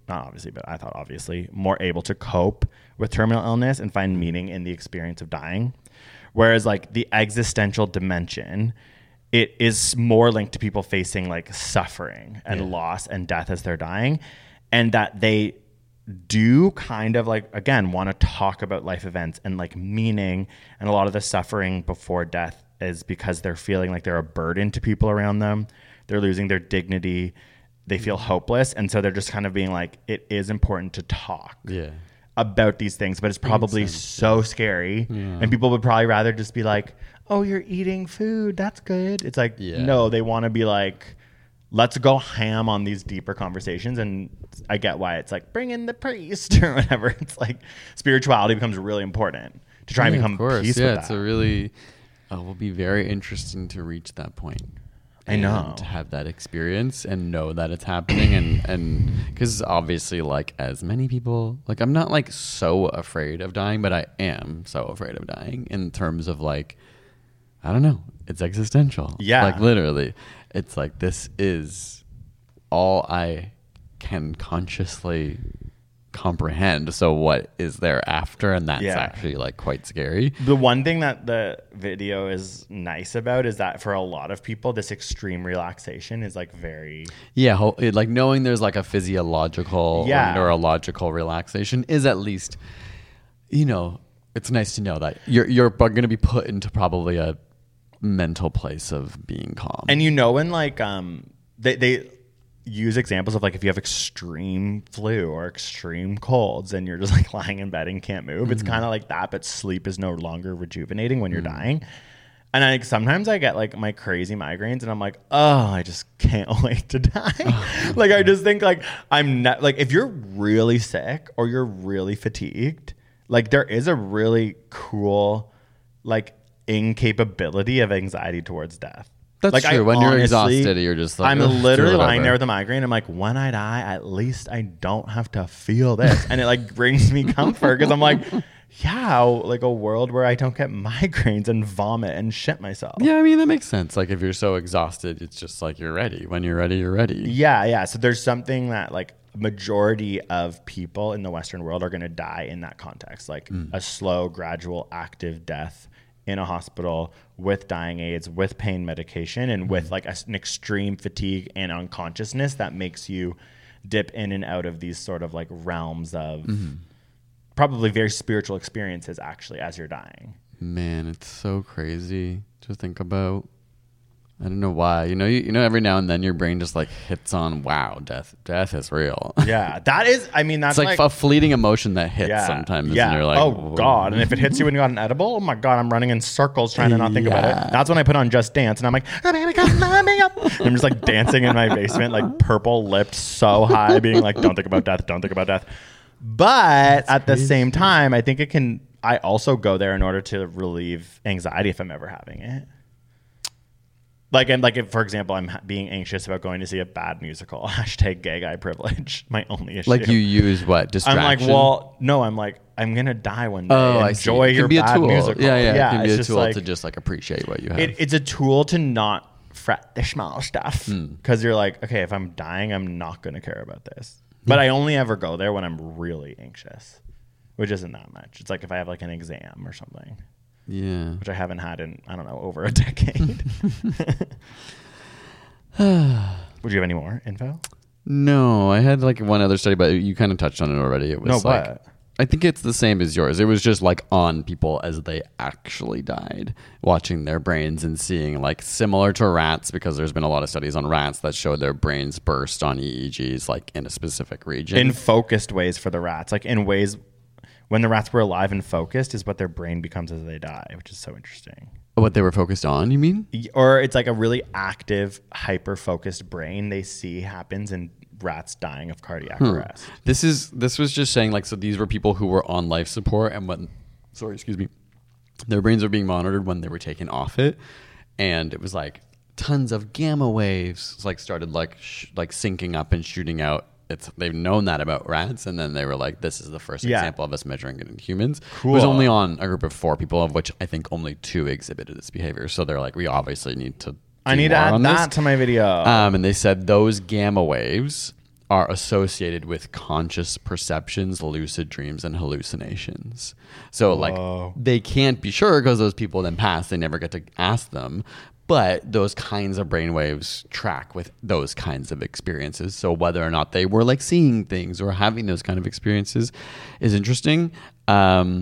more able to cope with terminal illness and find meaning in the experience of dying. Whereas like the existential dimension, it is more linked to people facing like suffering and loss and death as they're dying, and that they do kind of like, again, want to talk about life events and like meaning, and a lot of the suffering before death is because they're feeling like they're a burden to people around them. They're losing their dignity. They feel hopeless. And so they're just kind of being like, it is important to talk about these things, but it's probably so scary. And people would probably rather just be like, oh, you're eating food. That's good. It's like, no, they want to be like, let's go ham on these deeper conversations. And I get why it's like, bring in the priest or whatever. It's like spirituality becomes really important to try and become peace with that. It's a really... it will be very interesting to reach that point. I know. To have that experience and know that it's happening. And because obviously, like, as many people, like, I'm not, like, so afraid of dying, but I am so afraid of dying in terms of, like, I don't know. It's existential. Yeah. Like, literally. It's like, this is all I can consciously comprehend. So what is there after? And that's actually like quite scary. The one thing that the video is nice about is that for a lot of people, this extreme relaxation is like very like knowing there's like a physiological or neurological relaxation is at least, you know, it's nice to know that you're going to be put into probably a mental place of being calm. And you know, when like they use examples of like if you have extreme flu or extreme colds and you're just like lying in bed and can't move. It's kind of like that, but sleep is no longer rejuvenating when you're dying. And sometimes I get like my crazy migraines and I'm like, oh, I just can't wait to die. Like I just think like I'm not like if you're really sick or you're really fatigued, like there is a really cool like incapability of anxiety towards death. That's like, true. When you're exhausted, you're just like, I'm literally lying there with a migraine. I'm like, when I die, at least I don't have to feel this. And it like brings me comfort because I'm like, yeah, like a world where I don't get migraines and vomit and shit myself. Yeah, I mean, that makes sense. Like if you're so exhausted, it's just like you're ready. When you're ready, you're ready. Yeah, yeah. So there's something that like majority of people in the Western world are going to die in that context. Like a slow, gradual, active death in a hospital with dying aids, with pain medication, and with like an extreme fatigue and unconsciousness that makes you dip in and out of these sort of like realms of probably very spiritual experiences actually as you're dying. Man, it's so crazy to think about. I don't know why. You know, every now and then your brain just like hits on, wow, death is real. Yeah, that is, I mean, that's it's like a fleeting emotion that hits sometimes. Yeah. And you're like, oh whoa. God. And if it hits you when you got an edible, oh my God, I'm running in circles trying to not think about it. That's when I put on Just Dance and I'm like, I'm just like dancing in my basement, like purple lipped so high, being like, don't think about death, don't think about death. But at the same time, I think I also go there in order to relieve anxiety if I'm ever having it. Like, and like, if, for example, I'm being anxious about going to see a bad musical, hashtag gay guy privilege, my only issue. Like you use what? Distraction? I'm like, well, no, I'm like, I'm going to die one day. Oh, enjoy I see. your bad musical. Yeah. It can be a just tool like, to just like appreciate what you have. It's a tool to not fret the small stuff. Because you're like, okay, if I'm dying, I'm not going to care about this. But I only ever go there when I'm really anxious, which isn't that much. It's like if I have like an exam or something. Yeah. Which I haven't had in, I don't know, over a decade. Would you have any more info? No, I had like one other study, but you kind of touched on it already. It was I think it's the same as yours. It was just like on people as they actually died, watching their brains and seeing like similar to rats, because there's been a lot of studies on rats that showed their brains burst on EEGs like in a specific region. In focused ways for the rats, like in ways when the rats were alive and focused is what their brain becomes as they die, which is so interesting. What they were focused on, you mean? Or it's like a really active, hyper-focused brain they see happens in rats dying of cardiac arrest. This was just saying like, so these were people who were on life support and their brains were being monitored when they were taken off it. And it was like tons of gamma waves like started like syncing up and shooting out. They've known that about rats, and then they were like, this is the first example of us measuring it in humans. Cool. It was only on a group of 4 people, of which I think only 2 exhibited this behavior. So they're like, we obviously need to I need to add that to my video. And they said those gamma waves are associated with conscious perceptions, lucid dreams, and hallucinations. So like they can't be sure because those people then pass. They never get to ask them. But those kinds of brainwaves track with those kinds of experiences. So whether or not they were like seeing things or having those kind of experiences is interesting. Yeah.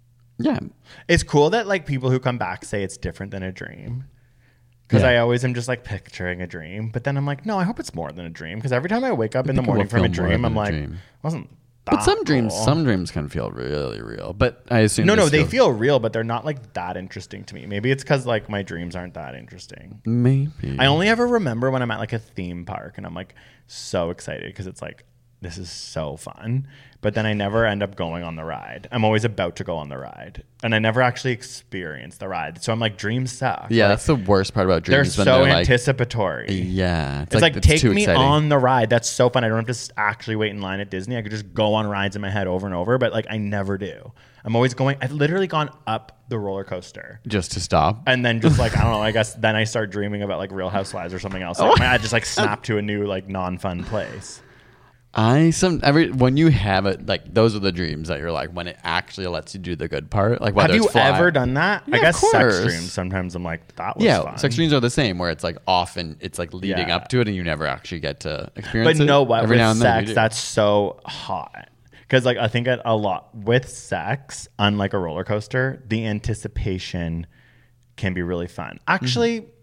It's cool that like people who come back say it's different than a dream. Because I always am just like picturing a dream. But then I'm like, no, I hope it's more than a dream. Because every time I wake up in the morning from a dream, I'm like, wasn't that But some cool. dreams can feel really real. But I assume they feel real, but they're not like that interesting to me. Maybe it's because like my dreams aren't that interesting. Maybe. I only ever remember when I'm at like a theme park and I'm like so excited because it's like, this is so fun. But then I never end up going on the ride. I'm always about to go on the ride. And I never actually experience the ride. So I'm like, dreams suck. Yeah, like, that's the worst part about dreams. They're so anticipatory. Like, yeah. It's like take me exciting. on the ride. That's so fun. I don't have to actually wait in line at Disney. I could just go on rides in my head over and over. But like I never do. I'm always going. I've literally gone up the roller coaster. Just to stop. And then just like, I don't know, I guess then I start dreaming about like Real Housewives or something else. Like, I just like snap to a new like non-fun place. When you have it, like those are the dreams that you're like when it actually lets you do the good part. Like whether have you it's fly. ever done that? Yeah, I guess of course. sex dreams. Sometimes I'm like that was fun. Sex dreams are the same where it's like often it's like leading up to it and you never actually get to experience it. But you know what? Every With now and then you sex, do. that's so hot. Because like I think a lot with sex, unlike a roller coaster, the anticipation can be really fun. Actually,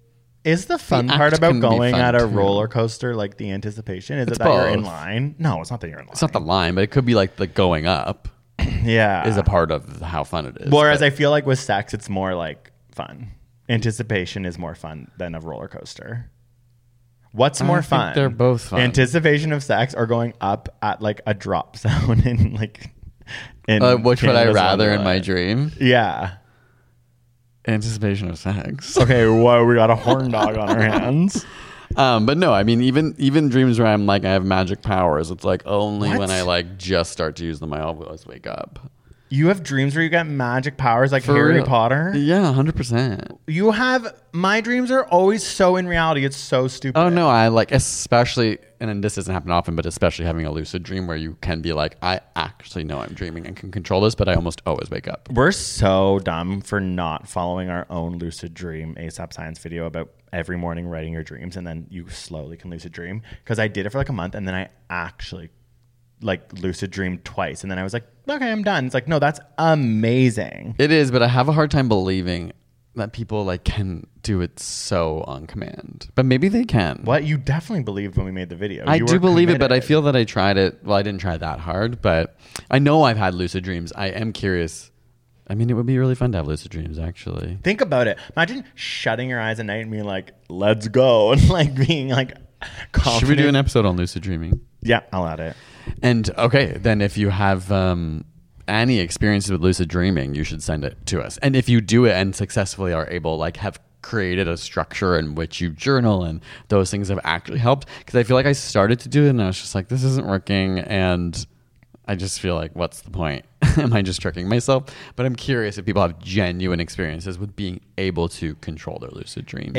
Is the fun The part act about can be going fun at a too. roller coaster like the anticipation? Is It's it that you're in both. line? No, it's not that you're in line. It's not the line, but it could be like the going up Yeah. is a part of how fun it is. Whereas but- I feel like with sex, it's more like fun. Anticipation is more fun than a roller coaster. What's more think fun? they're both fun. Anticipation of sex or going up at like a drop zone in like. In which would I Canada's rather in my Wonderland. dream? Yeah. Anticipation of sex. Okay. Whoa, we got a horn dog on our hands. But no, I mean, even dreams where I'm like, I have magic powers. It's like only What? when I like just start to use them, I always wake up. You have dreams where you get magic powers like For Harry real. Potter? Yeah, 100%. You have, my dreams are always so in reality. It's so stupid. Oh no, I like especially, and then this doesn't happen often, but especially having a lucid dream where you can be like, I actually know I'm dreaming and can control this, but I almost always wake up. We're so dumb for not following our own lucid dream ASAP Science video about every morning writing your dreams and then you slowly can lucid dream. Because I did it for like a month and then I actually like lucid dreamed twice. And then I was like, okay, I'm done. It's like, no, that's amazing. It is, but I have a hard time believing that people like can do it so on command. But maybe they can. What? You definitely believed when we made the video. I You do were believe it, but I committed. feel that I tried it. Well, I didn't try that hard, but I know I've had lucid dreams. I am curious. I mean, it would be really fun to have lucid dreams, actually. Think about it. Imagine shutting your eyes at night and being like, let's go. And like being like confident. Should we do an episode on lucid dreaming? Yeah, I'll add it. And okay, then if you have any experiences with lucid dreaming, you should send it to us. And if you do it and successfully are able, like, have created a structure in which you journal and those things have actually helped, because I feel like I started to do it and I was just like, this isn't working, and I just feel like, what's the point? Am I just tricking myself? But I'm curious if people have genuine experiences with being able to control their lucid dreams.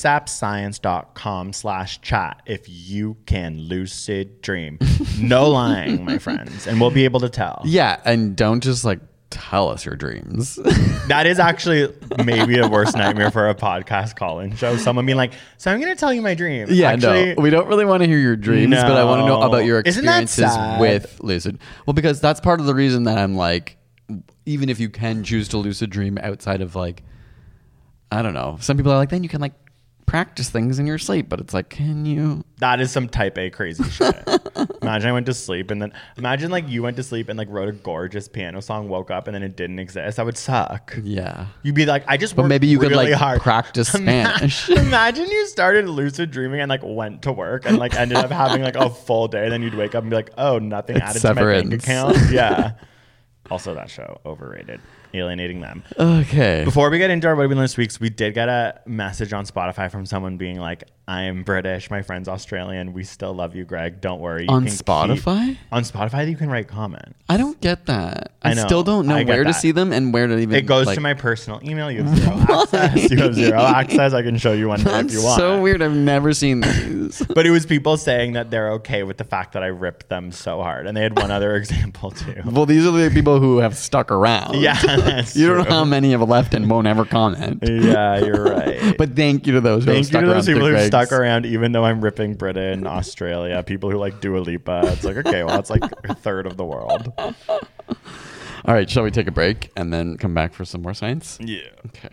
asapscience.com/chat if you can lucid dream. No lying, my friends. And we'll be able to tell. Yeah, and don't just like tell us your dreams. That is actually maybe a worse nightmare for a podcast call-in show. Someone being like, so I'm going to tell you my dream. Yeah, actually, no, we don't really want to hear your dreams, but I want to know about your Isn't that experiences sad? with lucid. Well, because that's part of the reason that I'm like, even if you can choose to lucid dream outside of like, I don't know, some people are like, then you can like practice things in your sleep, but it's like, can you? That is some type A crazy shit. Imagine I went to sleep and then imagine like you went to sleep and like wrote a gorgeous piano song, woke up and then it didn't exist. That would suck. Yeah. You'd be like, I just But worked maybe you could really like hard. practice Spanish. Imagine you started lucid dreaming and like went to work and like ended up having like a full day. Then you'd wake up and be like, oh, nothing It's added to my bank Severance. account. Yeah. Also, that show overrated, alienating them. Okay. Before we get into our What Did We Learn This Week, we did get a message on Spotify from someone being like, I'm British, my friend's Australian. We still love you, Greg. Don't worry. You On can Spotify? on Spotify, you can write comment. I don't get that. I know. Still don't know I get where to that. see them and where to even. It goes like, to my personal email. You have zero access. You have zero access. I can show you one day That's if you want. so weird. I've never seen these. But it was people saying that they're okay with the fact that I ripped them so hard. And they had one other example too. Well, these are the people who have stuck around. Yeah, that's You true. don't know how many have left and won't ever comment. Yeah, you're right. But thank you to those who have Thank you stuck to around. those people through who Greg's. stuck around, even though I'm ripping Britain, Australia, people who like Dua Lipa. It's like, okay, well, it's like a third of the world. All right, shall we take a break and then come back for some more science? Yeah. Okay.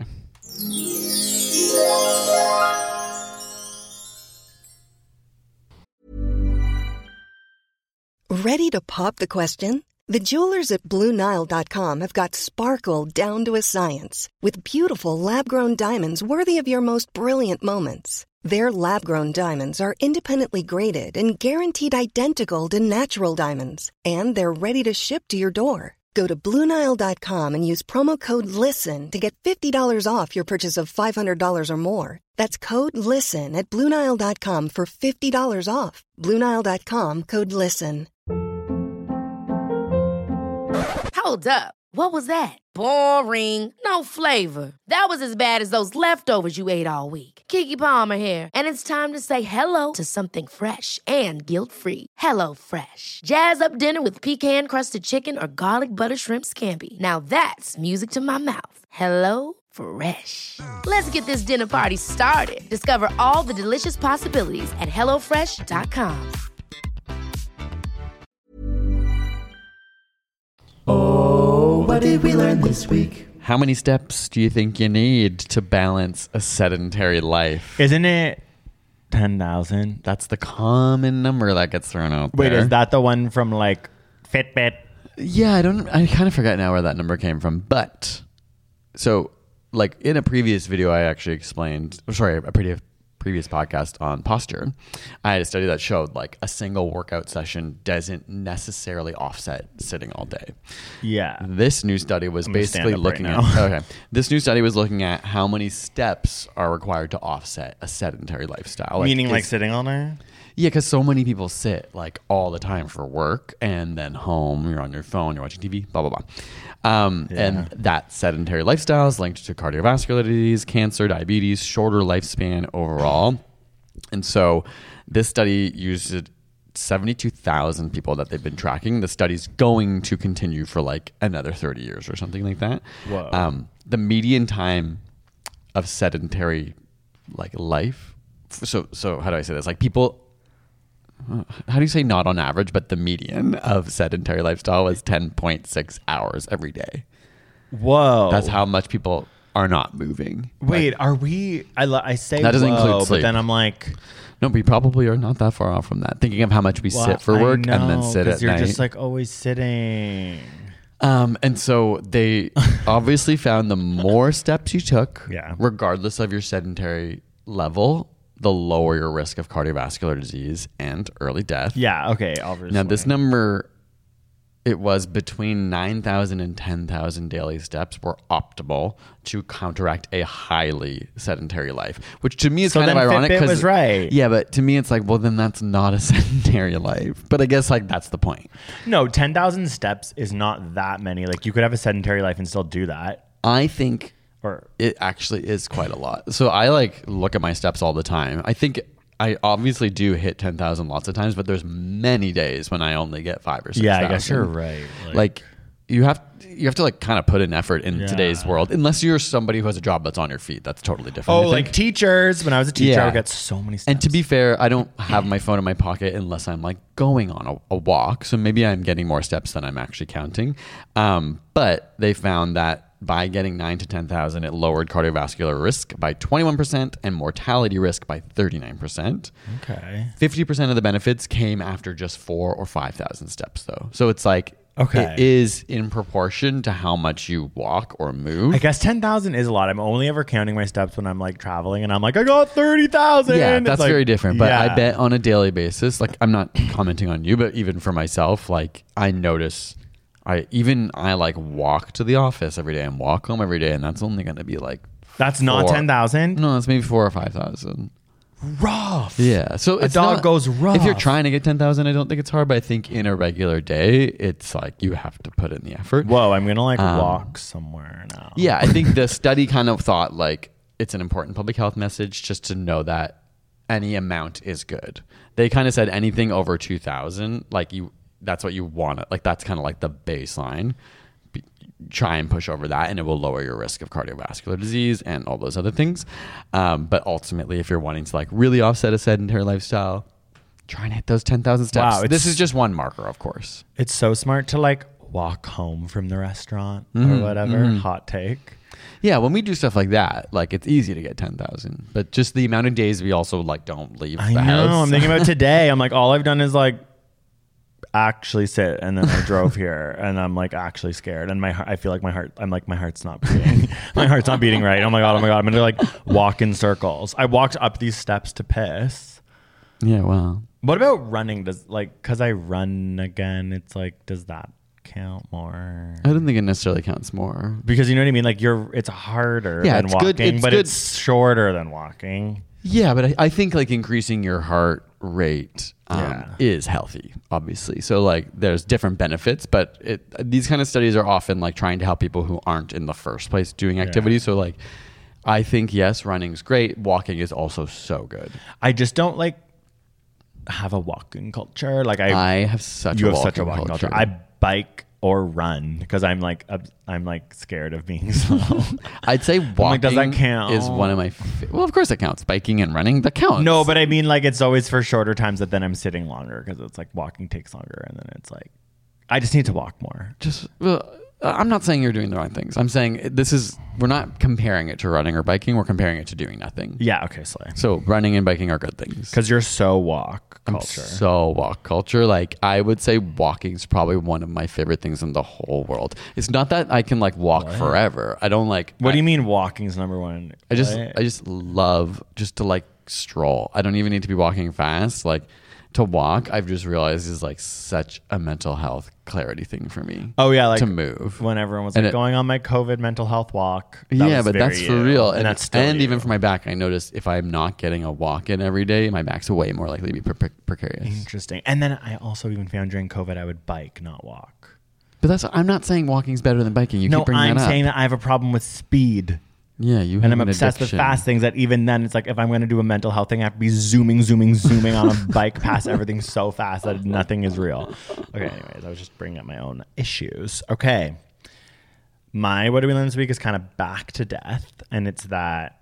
Ready to pop the question? The jewelers at BlueNile.com have got sparkle down to a science with beautiful lab-grown diamonds worthy of your most brilliant moments. Their lab-grown diamonds are independently graded and guaranteed identical to natural diamonds, and they're ready to ship to your door. Go to BlueNile.com and use promo code LISTEN to get $50 off your purchase of $500 or more. That's code LISTEN at BlueNile.com for $50 off. BlueNile.com, code LISTEN. Hold up. What was that? Boring. No flavor. That was as bad as those leftovers you ate all week. Keke Palmer here, and it's time to say hello to something fresh and guilt-free. Hello Fresh. Jazz up dinner with pecan-crusted chicken or garlic butter shrimp scampi. Now that's music to my mouth. Hello Fresh. Let's get this dinner party started. Discover all the delicious possibilities at hellofresh.com. Oh, what did we learn this week? How many steps do you think you need to balance a sedentary life? Isn't it 10,000? That's the common number that gets thrown out there. Wait, is that the one from like Fitbit? Yeah, I kind of forget now where that number came from. But so like in a previous video, I actually explained, a previous podcast on posture, I had a study that showed like a single workout session doesn't necessarily offset sitting all day. Yeah. This new study was basically looking at This new study was looking at how many steps are required to offset a sedentary lifestyle. Meaning like sitting all day? Yeah, because so many people sit like all the time for work, and then home, you're on your phone, you're watching TV, blah, blah, blah. And that sedentary lifestyle is linked to cardiovascular disease, cancer, diabetes, shorter lifespan overall. And so this study used 72,000 people that they've been tracking. The study's going to continue for like another 30 years or something like that. Whoa. The median time of sedentary like life. So how do I say this? Like people... How do you say not on average, but the median of sedentary lifestyle was 10.6 hours every day. Whoa. That's how much people are not moving. Wait, like, are we... I say that doesn't include but sleep. then I'm like... No, we probably are not that far off from that. Thinking of how much we sit for work and then sit at you're night. You're just like always sitting. And so they obviously found the more steps you took, Yeah. regardless of your sedentary level, the lower your risk of cardiovascular disease and early death. Yeah, okay, obviously. Now, this number, it was between 9,000 and 10,000 daily steps were optimal to counteract a highly sedentary life, which to me is kind of ironic. Fitbit was right. Yeah, but to me, it's like, well, then that's not a sedentary life. But I guess like that's the point. No, 10,000 steps is not that many. Like you could have a sedentary life and still do that. I think... Or it actually is quite a lot. So I like look at my steps all the time. I think I obviously do hit 10,000 lots of times, but there's many days when I only get 5 or 6. Yeah, I guess you're right. Like you have to like kind of put in effort in today's world, unless you're somebody who has a job that's on your feet. That's totally different. Oh, like teachers. When I was a teacher, I would get so many steps. And to be fair, I don't have my phone in my pocket unless I'm like going on a walk. So maybe I'm getting more steps than I'm actually counting. But they found that by getting 9 to 10,000, it lowered cardiovascular risk by 21% and mortality risk by 39%. Okay. 50% of the benefits came after just 4,000 or 5,000 steps, though. So it's like, okay, it is in proportion to how much you walk or move. I guess 10,000 is a lot. I'm only ever counting my steps when I'm like traveling and I'm like, I got 30,000. Yeah, that's like, very different. But yeah. I bet on a daily basis, like I'm not commenting on you, but even for myself, like I notice... I like walk to the office every day and walk home every day, and that's only going to be like that's not 10,000. No, that's maybe 4,000 or 5,000. Rough. Yeah, so a dog goes rough. If you're trying to get 10,000, I don't think it's hard, but I think in a regular day, it's like you have to put in the effort. Whoa, I'm gonna like walk somewhere now. Yeah, I think the study kind of thought like it's an important public health message just to know that any amount is good. They kind of said anything over 2,000, like that's what you want. Like that's kind of like the baseline. Try and push over that and it will lower your risk of cardiovascular disease and all those other things. But ultimately, if you're wanting to like really offset a sedentary lifestyle, try and hit those 10,000 steps. Wow, this is just one marker, of course. It's so smart to like walk home from the restaurant or whatever. Hot take. Yeah, when we do stuff like that, like it's easy to get 10,000. But just the amount of days we also like don't leave the house. I know. I'm thinking about today. I'm like, all I've done is like actually sit, and then I drove here and I'm like actually scared, and I feel like my heart's not beating. My heart's not beating right. Oh my god, I'm gonna like walk in circles. I walked up these steps to piss. Yeah, wow. What about running? Because I run again, it's like, does that count more? I don't think it necessarily counts more, because you know what I mean, like it's harder than walking, but it's shorter than walking. Yeah, but I think like increasing your heart rate is healthy, obviously. So like there's different benefits, but these kind of studies are often like trying to help people who aren't in the first place doing activity. So like I think, yes, running's great. Walking is also so good. I just don't like have a walking culture. Like I have such a walking culture. I bike or run because I'm like scared of being slow. I'd say walking like, does that count? Is one of my well, of course it counts. Biking and running, that counts. No, but I mean like it's always for shorter times that then I'm sitting longer because it's like walking takes longer, and then it's like I just need to walk more. I'm not saying you're doing the wrong things. I'm saying we're not comparing it to running or biking. We're comparing it to doing nothing. Yeah. Okay. Slay. So running and biking are good things. Because you're so walk I'm culture. so walk culture. Like I would say walking is probably one of my favorite things in the whole world. It's not that I can like walk forever. I don't like. What do you mean walking's number one? I just love just to like stroll. I don't even need to be walking fast. Like to walk, I've just realized is like such a mental health clarity thing for me. Oh yeah, like to move. When everyone was like going on my COVID mental health walk. Yeah, but that's for real. And that's still even for my back, I noticed if I'm not getting a walk in every day, my back's way more likely to be precarious. Interesting. And then I also even found during COVID I would bike, not walk. But I'm not saying walking's better than biking. You keep bringing that up. I'm saying that I have a problem with speed. Yeah, and I'm obsessed with fast things that even then it's like if I'm going to do a mental health thing, I have to be zooming on a bike past everything so fast that nothing is real. Okay, anyways, I was just bringing up my own issues. Okay. My what do we learn this week is kind of back to death. And it's that,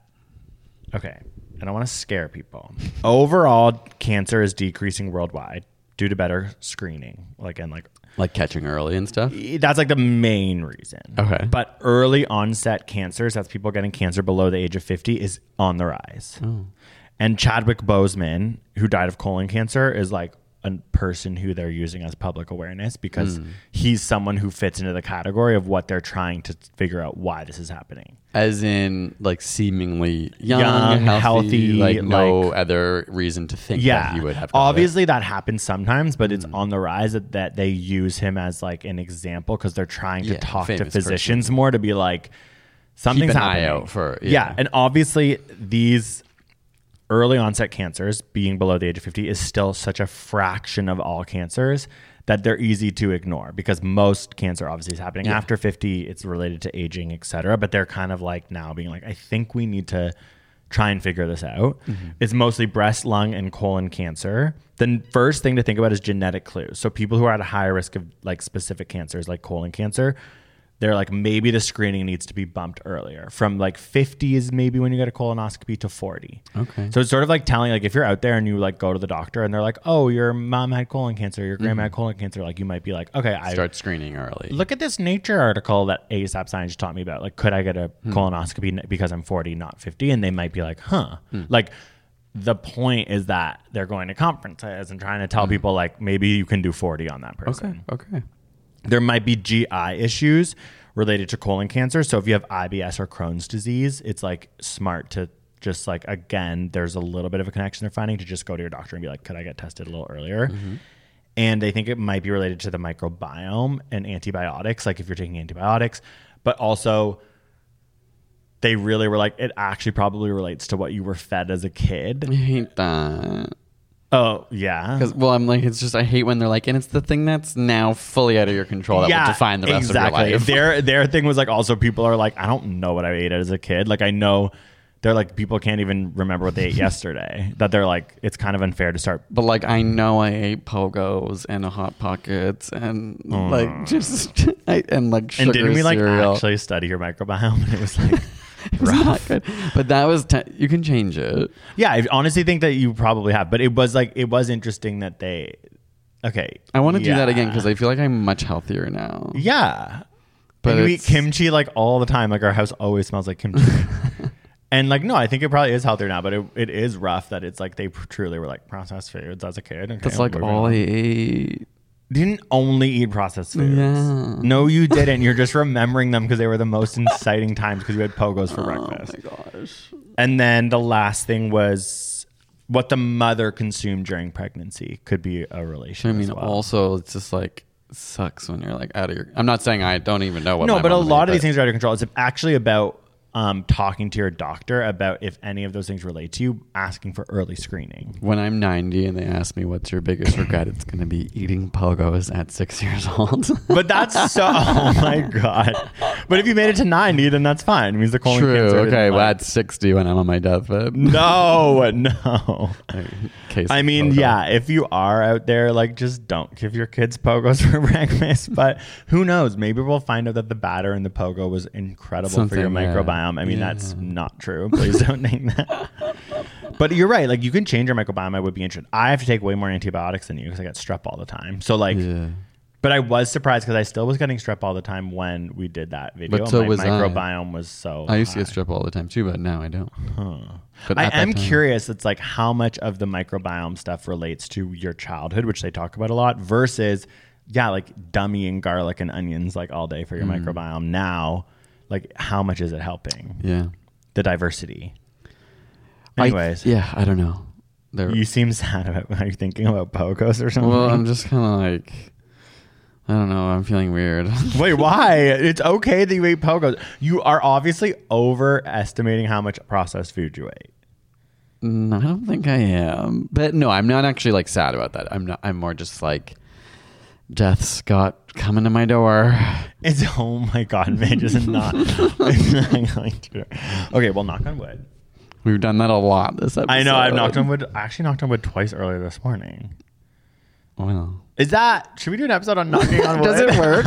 okay, I don't want to scare people. Overall, cancer is decreasing worldwide due to better screening. Like catching early and stuff? That's like the main reason. Okay. But early onset cancers, that's people getting cancer below the age of 50, is on the rise. Oh. And Chadwick Boseman, who died of colon cancer, is like a person who they're using as public awareness because he's someone who fits into the category of what they're trying to figure out why this is happening. As in, like, seemingly young healthy, like no other reason to think that he would have. Obviously, that happens sometimes, but it's on the rise that they use him as like an example because they're trying to talk to physicians more to be like, something's happening. Keep an eye out for and obviously these early onset cancers being below the age of 50 is still such a fraction of all cancers that they're easy to ignore because most cancer obviously is happening after 50. It's related to aging, etc. But they're kind of like now being like, I think we need to try and figure this out. It's mostly breast, lung, and colon cancer. The first thing to think about is genetic clues. So people who are at a higher risk of like specific cancers like colon cancer, they're like, maybe the screening needs to be bumped earlier. From like 50 is maybe when you get a colonoscopy to 40. Okay. So it's sort of like telling, like if you're out there and you like go to the doctor and they're like, oh, your mom had colon cancer, your grandma had colon cancer. Like you might be like, okay, start screening early. Look at this Nature article that ASAP Science taught me about. Like, could I get a colonoscopy because I'm 40, not 50? And they might be like, like the point is that they're going to conferences and trying to tell people like, maybe you can do 40 on that person. Okay. There might be GI issues related to colon cancer. So if you have IBS or Crohn's disease, it's like smart to just like, again, there's a little bit of a connection they're finding to just go to your doctor and be like, could I get tested a little earlier? And they think it might be related to the microbiome and antibiotics, like if you're taking antibiotics, but also they really were like, it actually probably relates to what you were fed as a kid. I hate that. Oh, yeah. Because, well, I'm like, it's just, I hate when they're like, and it's the thing that's now fully out of your control that will define the rest of your life. Their thing was like, also people are like, I don't know what I ate as a kid. Like, I know they're like, people can't even remember what they ate yesterday. That they're like, it's kind of unfair to start. But like, I know I ate Pogos and Hot Pockets and like, just, and like sugar and didn't we like cereal. Actually study your microbiome? And it was like... It was not good. But that was you can change it. Yeah, I honestly think that you probably have. But it was like, it was interesting that they... Okay. I want to do that again because I feel like I'm much healthier now. Yeah. But you eat kimchi like all the time. Like our house always smells like kimchi. And like, no, I think it probably is healthier now. But it is rough that it's like they truly were like processed foods as a kid. Okay, that's like all I ate. Didn't only eat processed foods. Yeah. No, you didn't. You're just remembering them because they were the most exciting times because you had Pogos for breakfast. Oh my gosh. And then the last thing was what the mother consumed during pregnancy could be a relation. I mean, as well. Also, it's just like sucks when you're like out of your... I'm not saying I don't even know what No, my but a mom lot ate, of these things are out of control. It's actually about talking to your doctor about if any of those things relate to you, asking for early screening. When I'm 90 and they ask me what's your biggest regret, it's going to be eating Pogos at 6 years old. But that's so... Oh my God. But if you made it to 90, then that's fine. It means the colon True. cancer... Okay, well, at 60 when I'm on my deathbed. No. I mean, Pogo. yeah, if you are out there, like, just don't give your kids Pogos for breakfast. But who knows? Maybe we'll find out that the batter in the Pogo was incredible for your microbiome. I mean, that's not true. Please don't think that. But you're right. Like, you can change your microbiome. I would be interested. I have to take way more antibiotics than you because I get strep all the time. So, like, But I was surprised because I still was getting strep all the time when we did that video. But so my was microbiome was so I used to high. get strep all the time too, but now I don't. But I at that am time- curious. It's like how much of the microbiome stuff relates to your childhood, which they talk about a lot, versus like dummying garlic and onions like all day for your microbiome. Now, like how much is it helping? Yeah, the diversity. Anyways, I don't know. You seem sad about. Are you thinking about Pocos or something? Well, I'm just kind of like, I don't know. I'm feeling weird. Wait, why? It's okay that you ate Pocos. You are obviously overestimating how much processed food you ate. No, I don't think I am. But no, I'm not actually like sad about that. I'm not. I'm more just like, death's got coming to my door. It's oh my god, man, just not. Okay, well, knock on wood. We've done that a lot this episode. I know. I've knocked on wood. I actually knocked on wood twice earlier this morning. Well, is that? Should we do an episode on knocking on wood? Does it work?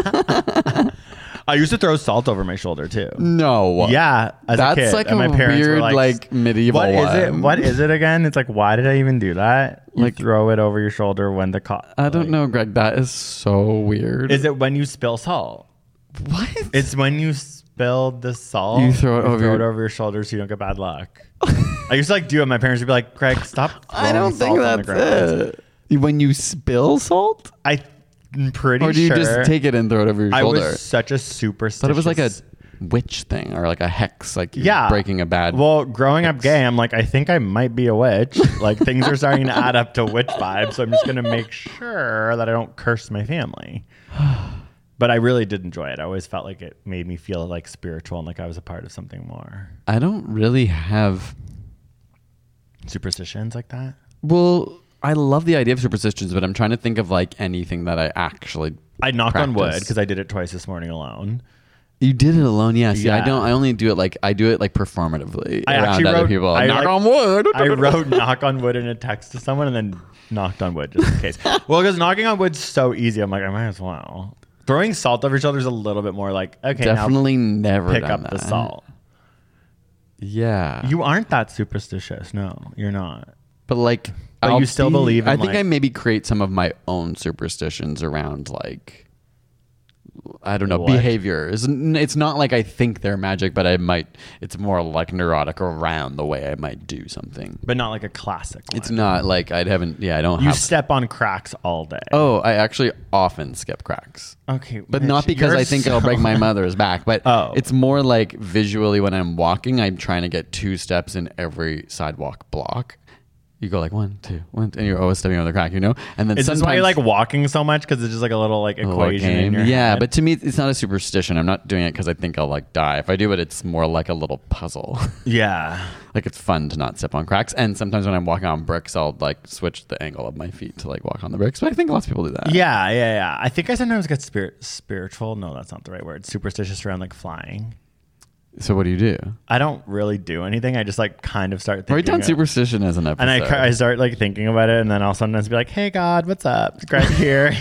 I used to throw salt over my shoulder too. No. Yeah, as that's a kid, like and my a parents weird, were like medieval. What is it? one. What is it again? It's like, why did I even do that? You Like throw it over your shoulder when the I don't know, Greg. That is so weird. Is it when you spill salt? What? It's when you spill the salt. You throw it over your shoulder so you don't get bad luck. I used to like do it. My parents would be like, "Craig, stop." I don't think that's it. When you spill salt, I'm pretty sure. Or do you just take it and throw it over your shoulder? I was such a superstitious. But it was like a witch thing or like a hex, like breaking a bad. Well, growing up gay, I'm like, I think I might be a witch. Like things are starting to add up to witch vibes, so I'm just gonna make sure that I don't curse my family. But I really did enjoy it. I always felt like it made me feel like spiritual and like I was a part of something more. I don't really have superstitions like that. Well, I love the idea of superstitions, but I'm trying to think of like anything that I actually. I knocked on wood because I did it twice this morning alone. You did it alone, yeah. See, Yeah. I don't. I only do it like performatively I around actually other wrote, people. I Knock like- on wood. I wrote "knock on wood" in a text to someone and then knocked on wood just in case. Well, because knocking on wood's so easy. I'm like, I might as well. Throwing salt over your shoulder is a little bit more like, okay, Definitely now never pick done up the that. salt. Yeah, You aren't that superstitious. No, you're not. but like, But you still believe in, I think like- I maybe create some of my own superstitions around like. I don't know, What? behaviors. It's not like I think they're magic, but I might. It's more like neurotic around the way I might do something. But not like a classic one. It's not like I haven't. Yeah, I don't You have. step on cracks all day. Oh, I actually often skip cracks. Okay. But Mitch, not because you're I think I'll break my mother's back, but it's more like visually when I'm walking, I'm trying to get 2 steps in every sidewalk block. You go like 1, 2, 1, and you're always stepping on the crack, you know? And then Is this sometimes why you like walking so much? Because it's just like a little like equation in your yeah, head? but to me, it's not a superstition. I'm not doing it because I think I'll like die. If I do it, it's more like a little puzzle. Yeah. Like it's fun to not step on cracks. And sometimes when I'm walking on bricks, I'll like switch the angle of my feet to like walk on the bricks. But I think lots of people do that. Yeah. I think I sometimes get spiritual. No, that's not the right word. Superstitious around like flying. So what do you do? I don't really do anything. I just like kind of start thinking. Write down of- superstition as an episode. And I start like thinking about it, and then I'll sometimes be like, "Hey God, what's up? It's Greg here.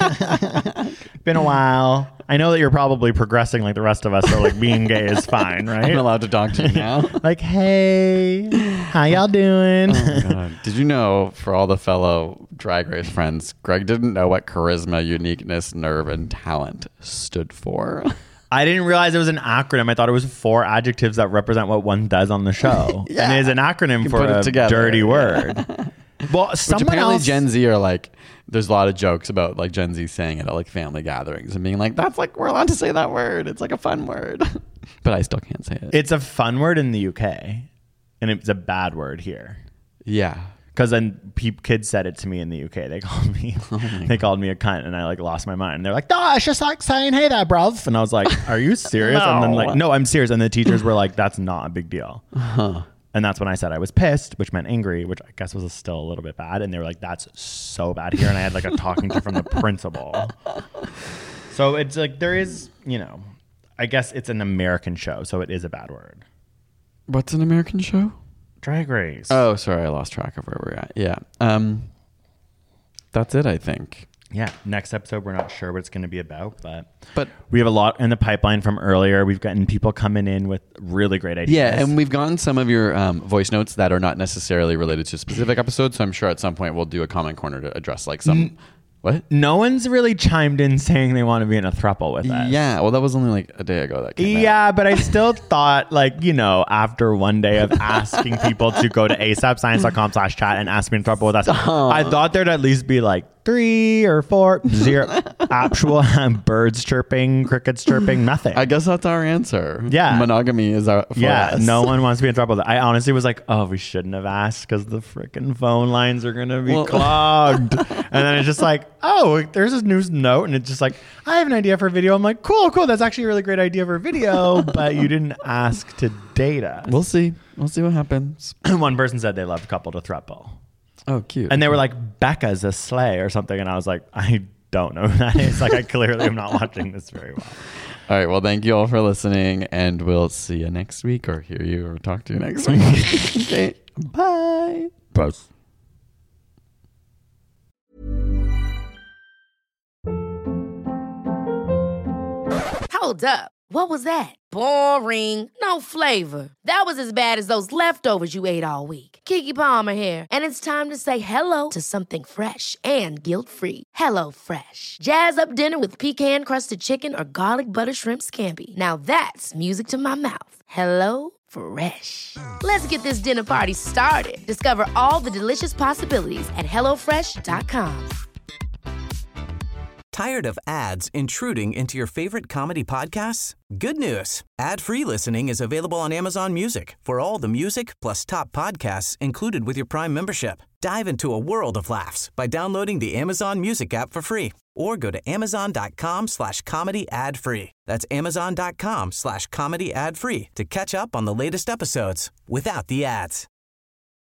Been a while. I know that you're probably progressing like the rest of us, so like being gay is fine, right? I'm allowed to talk to you now. Like, hey, how y'all doing? Oh, God. Did you know, for all the fellow Drag Race friends, Greg didn't know what charisma, uniqueness, nerve, and talent stood for? I didn't realize it was an acronym. I thought it was 4 adjectives that represent what one does on the show. Yeah. And it is an acronym You for put it a together. dirty word. Well, Which someone apparently else... Gen Z are like, there's a lot of jokes about like Gen Z saying it at like family gatherings and being like, that's like, we're allowed to say that word. It's like a fun word. But I still can't say it. It's a fun word in the UK, and it's a bad word here. Yeah. Because then kids said it to me in the UK. They called me, called me a cunt, and I like lost my mind. They're like, "No, it's just like saying, hey there, bruv." And I was like, "Are you serious?" And then like, "No, I'm serious." And the teachers were like, "That's not a big deal." And that's when I said I was pissed, which meant angry, which I guess was still a little bit bad. And they were like, "That's so bad here." And I had like a talking to from the principal. So it's like there is, I guess it's an American show, so it is a bad word. What's an American show? Drag Race. Oh, sorry. I lost track of where we're at. Yeah. That's it, I think. Yeah. Next episode, we're not sure what it's going to be about, but we have a lot in the pipeline from earlier. We've gotten people coming in with really great ideas. Yeah, and we've gotten some of your voice notes that are not necessarily related to specific episodes. So I'm sure at some point we'll do a comment corner to address like some What? No one's really chimed in saying they want to be in a throuple with us. Yeah, well, that was only like a day ago that came out. But I still thought, like, you know, after one day of asking people to go to asapscience.com/chat and ask me in throuple with us, I thought there'd at least be like 3 or 4, 0 actual birds chirping, crickets chirping, nothing. I guess that's our answer. Yeah. Monogamy is our for us. No one wants to be in throuple. I honestly was like, oh, we shouldn't have asked because the freaking phone lines are going to be clogged. And then it's just like, oh, there's this news note. And it's just like, I have an idea for a video. I'm like, cool. That's actually a really great idea for a video. But you didn't ask to date us. We'll see what happens. One person said they loved couple to throuple. Oh, cute. And they were like, Becca's a sleigh or something. And I was like, I don't know who that is. Like, I clearly am not watching this very well. All right. Well, thank you all for listening. And we'll see you next week or hear you or talk to you next week. Okay. Bye. Bye. Hold up. What was that? Boring. No flavor. That was as bad as those leftovers you ate all week. Keke Palmer here, and it's time to say hello to something fresh and guilt-free. Hello Fresh. Jazz up dinner with pecan-crusted chicken or garlic butter shrimp scampi. Now that's music to my mouth. Hello Fresh. Let's get this dinner party started. Discover all the delicious possibilities at hellofresh.com. Tired of ads intruding into your favorite comedy podcasts? Good news. Ad-free listening is available on Amazon Music for all the music plus top podcasts included with your Prime membership. Dive into a world of laughs by downloading the Amazon Music app for free or go to amazon.com/comedy ad-free. That's amazon.com/comedy ad-free to catch up on the latest episodes without the ads.